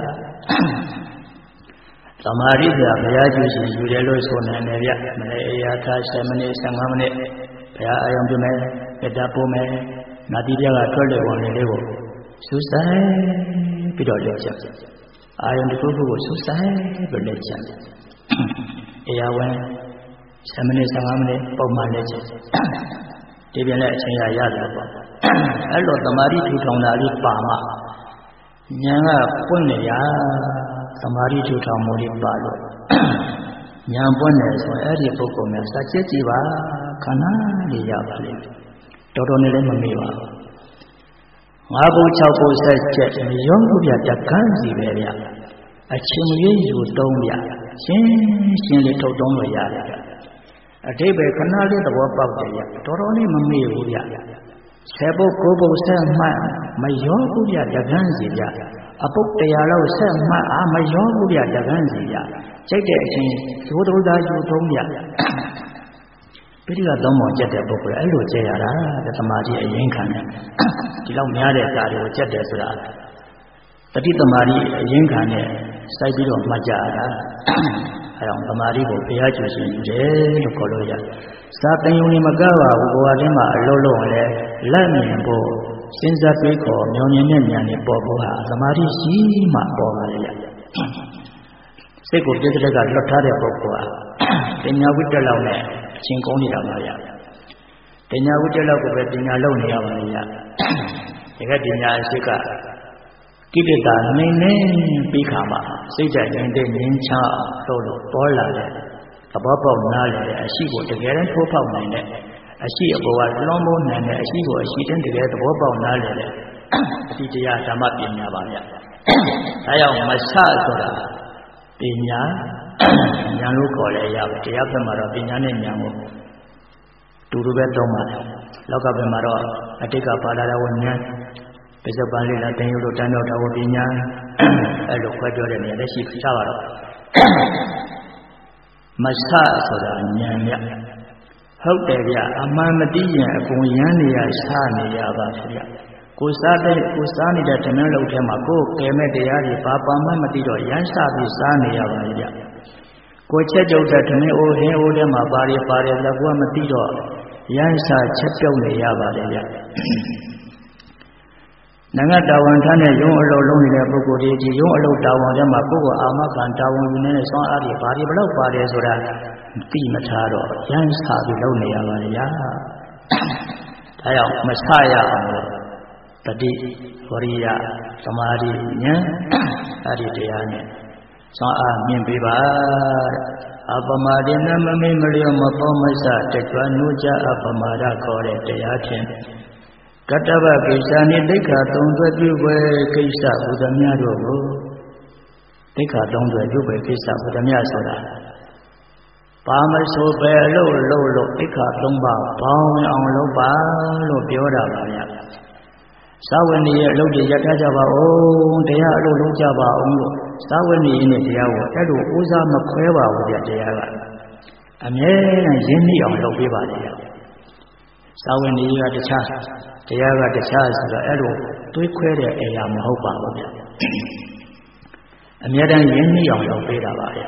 သမာဓိပြဘုရားကျူရှင်ယူတယ်လို့ဆိုနေတယ်ဗျမနေ့အရာထားဆယ်မိနစ်ဆယ်ငါးမိနစ်ဘုရားအာယုံပြုမယ်ပြတ်ပို့မယ်နာတိပြကထွက်လေဝင်လေးကိုစူးစိုက်ပြီးတော့လက်ချက်အာယုံတစ်ခုခုကိုစူးစိုက်ပြီးလက်ချက်အရာဝင်ဆယ်မိနစ်ဆယ်ငါးမိနစ်ပုံမှန်လက်ချက်ဒီပြန်လည်းအချိန်ရရတယ်ပေါ့အဲ့လိုသမာဓိထူထောင်တာလေးပါမှဉာဏ်ကပွင့်နေရသမာဓိထူထောင်မှုလေးပါလို့ဉာဏ်ပွင့်နေဆိုရင်အဲ့ဒီပုဂ္ဂိုလ်များစัจ jit ကြည့်ပါခန္ဓာလေးရပါလိမ့်မယ်တော်တော်နဲ့လည်းမမေ့ပါဘူးငါးဘုံ၆ဘုံဆက်ချက်ရုံးခုပြတကန်းစီပဲဗျအချင်းကြီးယူတုံးဗျရှင်းရှင်းလေးထုတ်တုံးလို့ရတယ်ဗျအတိပ္ပယ်ခဏလေးသဘောပေါက်တယ်ဗျတော်တော်နဲ့မမေ့ဘူးဗျဆယ်ဘုံကိုးဘုံဆက်မှတ်မရောဘူးဗျတကန်းစီဗျအပုတ်တရားလောက်ဆက်မှတ်အာမရောဘူးဗျတကန်းစီဗျကြိုက်တဲ့အချင်းသိုးတုံးသားယူတုံးဗျပိဋကသုံးပုံကျက်တဲ့ပုဂ္ဂိုလ်အဲ့လိုကျက်ရတာသမာဓိအရင်ခံတယ်ဒီလောက်များတဲ့ကာတွေကိုကျက်တယ်ဆိုတာတတိသမာဓိအရင်ခံနဲ့စိုက်ပြီးတော့မှတ်ကြရတာအဲ့တော့သမာဓိကိုဘုရားကျူရှင်ယူတယ်လို့ခေါ်လို့ရတယ်စာသင်ယုံနေမကပါဘူးဘဝထဲမှာအလုံးလုံးလည်းလက်မြင်ဖို့စဉ်းစားပြီးခေါ်မြောင်မြင်တဲ့ဉာဏ်နဲ့ပေါ်ဖို့ဟာသမာဓိရှိမှပေါ်ပါလေရစိတ်ကိုပြည့်တဲ့ကလွတ်ထားတဲ့ပုဂ္ဂိုလ်ဟာပညာဝိတ္တလောက်နဲ့အချင်းကောင်းနေတာပါဗျာပညာဝိတ္တလောက်ကိုပဲပညာလုံးနေရပါလေဗျာတကယ်ပညာအရှိကကိလေသာနေနေပြီးခါမှာစိတ်ဓာတ်ရင်တဲ့ငြင်းချတော့လို့ပေါ်လာတဲ့သဘောပေါက်နားလေတဲ့အရှိကိုတကယ်တမ်းထိုးပေါက်နိုင်တဲ့အရှိအပေါ်ကလွန်မိုးနိုင်တဲ့အရှိကိုအရှိတဲ့တကယ်သဘောပေါက်နားလေတဲ့အတိတရားဓမ္မပညာပါဗျာအဲကြောင့်မဆဆိုတာပညာဉာဏ်လို့ခေါ်လဲရပါတရားဘက်မှာတော့ပညာနဲ့ဉာဏ်ကိုတူတူပဲသုံးပါတယ်လောကဘက်မှာတော့အတိတ်ကပါလာတဲ့ဝဉာဏ်ပစ္စပန်လေးလာတင်ရုပ်တို့တန်တော်တော်ပညာအဲ့လိုခွဲပြောတဲ့နေရာလက်ရှိစပါတော့မဆဆိုတာဉာဏ်မြဟုတ်တယ်ဗျအမှန်မသိရင်အကုန်ရမ်းနေရရှားနေရပါဗျကိုစားတဲ့ကိုစားနေတဲ့ဓမ္မလုံးထဲမှာကိုယ်ကဲမဲ့တရားတွေဘာပါမှမသိတော့ရမ်းရှားပြီးစားနေရပါလေဗျကိုချက်ကြုတ်တဲ့ဓမ္မအိုးဟင်းအိုးထဲမှာပါရီပါတယ်လက်ကွာမသိတော့ရမ်းရှားချက်ပြုတ်နေရပါလေဗျနဂတာဝန်ထမ်းတဲ့ရုံးအလုပ်လုပ်နေတဲ့ပုဂ္ဂိုလ်တွေဒီရုံးအလုပ်တာဝန်ထဲမှာပုဂ္ဂိုလ်အာမခံတာဝန်ယူနေတဲ့ဆွမ်းအားတွေဘာတွေဘလောက်ပါတယ်ဆိုတာသိမထားတော့ရမ်းရှားပြီးလုပ်နေရပါလေဗျာဒါကြောင့်မဆရအောင်လို့တတိဝရိယသမာဓိဉာဏ်အဲ့ဒီတရားနဲ့ဆွမ်းအားမြင့်ပေးပါအပမဒိနမမေမလျောမပေါ်မဆတကြွနုကြအပမဒခေါ်တဲ့တရားဖြင့်ကတ္တဗကိစ္စနိဒိဋ္ဌာသုံးသွဲပြုပွဲကိစ္စဘုဒ္ဓမြတ်တို့ကိုဒိဋ္ဌာသုံးသွဲပြုပွဲကိစ္စဘုဒ္ဓမြတ်ဆိုတာပါမဆိုပဲအလုပ်လုပ်လို့ဒိဋ္ဌာသုံးပါးပေါင်းအောင်လုပ်ပါလို့ပြောတာပါဗျာသာဝဏီရဲ့အလုပ်တွေရထားကြပါဦးတရားအလုပ်လုပ်ကြပါဦးလို့သာဝဏီရဲ့တရားကိုအဲ့လိုဥစားမခွဲပါဘူးဗျတရားကအမြဲတမ်းရင်းနှီးအောင်လုပ်ပေးပါလေသာဝဏီကတခြားတရားကတခြားဆိုတော့အဲ့လိုတွေးခွဲတဲ့အရာမဟုတ်ပါဘူးဗျအမြဲတမ်းရင်းနှီးအောင်လုပ်ပေးတာပါဗျ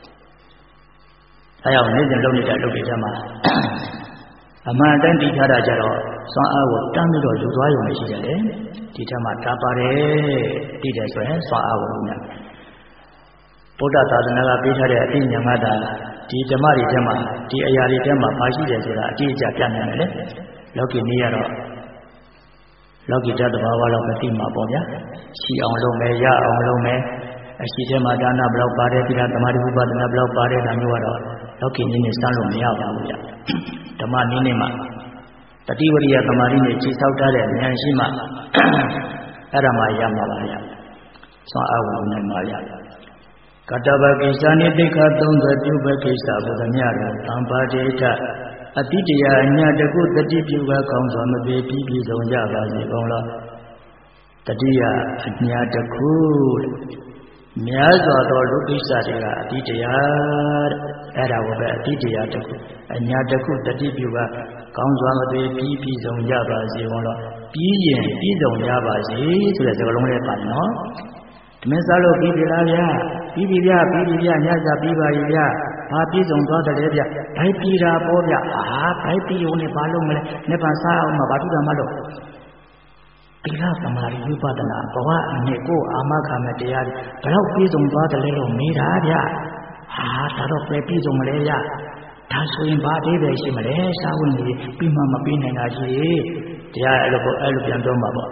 အဲကြောင့်နေ့စဉ်လုပ်နေတဲ့အလုပ်တွေထဲမှာအမှန်တန်တည်ထားတာကြတော့စွမ်းအားကိုတန်းပြီးတော့ယူသွားရုံနဲ့ရှိတယ်လေဒီထက်မှတာပါတယ်တည်တယ်ဆိုရင်စွမ်းအားကိုမြတ်ဗုဒ္ဓသာသနာကပေးထားတဲ့အသိဉာဏ်ကတာဒီဓမ္မတွေထဲမှာဒီအရာတွေထဲမှာပါရှိတယ်ဆိုတာအကြည့်အကျပြနေတယ်လေလောကီနည်းရတော့လောကီတတဘာဝလောက်မသိမှာပေါ့ဗျာရှိအောင်လုပ်မယ်ရအောင်လုပ်မယ်အရှိထဲမှာဒါနဘလောက်ပါတယ်သီလသမာဓိဥပဒနာဘလောက်ပါတယ်ဒါမျိုးကတော့လောကီနည်းနဲ့စမ်းလို့မရပါဘူးဗျာဓမ္မနည်းနဲ့မှတတိဝရိယသမာဓိနဲ့ခြေဆောက်ထားတဲ့ဉာဏ်ရှိမှအဲ့ဒါမှရမှာပါဗျာစွမ်းအားဝင်နိုင်ပါဗျာကတ္တဗကိစ္စနိတိခသုံးသွဲပြုပဲကိစ္စဘုဒ္ဓမြတ်တော်သံပါတိထအတိတရားအညတကုတတိပြုကကောင်းစွာမပြေပြီးပြည်စုံကြပါစေကုန်လောတတိယအညတကုများစွာသောလူကိစ္စတွေကအတိတရားအဲ့ဒါကိုပဲအတိတရားတစ်ခုအညာတစ်ခုတတိပြုကကောင်းစွာမသွေပြီးပြီးဆုံးကြပါစေဘုရားပြီးရင်ပြီးဆုံးကြပါစေဆိုတဲ့စကားလုံးလေးပါတယ်နော်မင်းစားလို့ပြီးပြီလားဗျာပြီးပြီဗျာပြီးပြီဗျာညစာပြီးပါပြီဗျာဘာပြည့်စုံသွားတယ်လေဗျာဘိုက်ပြီးတာပေါ့ဗျာအာဘိုက်ပြီးုံနဲ့ဘာလို့မလဲနှစ်ပါးစားအောင်မှာဘာတူတာမလို့သီလသမာဓိဝိပဿနာဘဝအနှစ်ကိုအာမခံမဲ့တရားဘယ်တော့ပြည့်စုံသွားတယ်လဲလို့မေးတာဗျာဟာဒါတော့ပဲပြည့်စုံမလဲဗျာဒါဆိုရင်ဘာအသေးပဲရှိမလဲစာဝင်ကြီးပြီးမှမပြီးနိုင်တာရှိတယ်တရားအဲ့လိုအဲ့လိုပြန်ပြောမှာပေါ့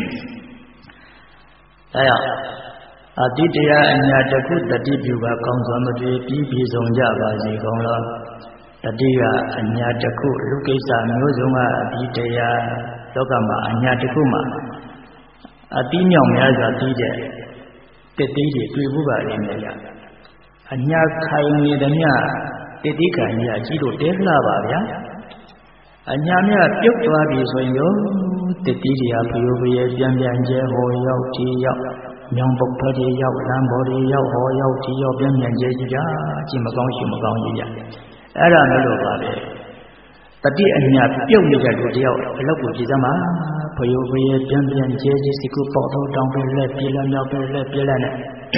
အဲရအတိတရားအညာတစ်ခုတတိပြုကကောင်းစွာမတွေ့ပြီးပြီးဆုံးကြပါစေကောင်းလားတတိကအညာတစ်ခုလူကိစ္စမျိုးစုံကအတိတရားလောကမှာအညာတစ်ခုမှာအတိမြောင်များစွာပြီးတဲ့တတိတွေတွေ့ဖို့ပါလိမ့်မယ်အညာခိုင်နေသည်မြတတိကံကြီးအကြီးတို့တဲလှပါဗျာအညာမြပြုတ်သွားပြီဆိုရင်ရောတတိတရားဖျိုးဖျဲပြန်ပြန်ကျဲဟောရောက်တီရောက်ညောင်ပုတ်ဖက်တွေရောက်လမ်းပေါ်တွေရောက်ဟောရောက်တီရောက်ပြန်ပြန်ကျဲကြီးကြကြည့်မကောင်းရှိမကောင်းကြီးကြအဲ့ဒါမျိုးလို့ပါပဲတတိအညာပြုတ်နေတဲ့လူတယောက်အလောက်ကိုကြည့်စမ်းပါဖျိုးဖျဲပြန်ပြန်ကျဲကြီးစိတ်ကိုပေါ့တော့တောင်းပဲလက်ပြေးလက်မြောက်ပဲလက်ပြေးလက်နဲ့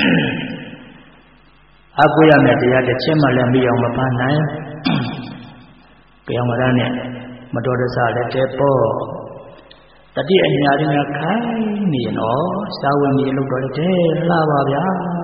အကွေရမယ်တရားတစ်ချက်မှလည်းမပြီးအောင်မဖန်နိုင်ပြောင်းမရနဲ့မတော်တဆလည်းတဲ့ပေါ့တတိအညာရင်းကခိုင်းနေနော်စာဝင်ကြီးလို့တော့တဲ့လှပါဗျာ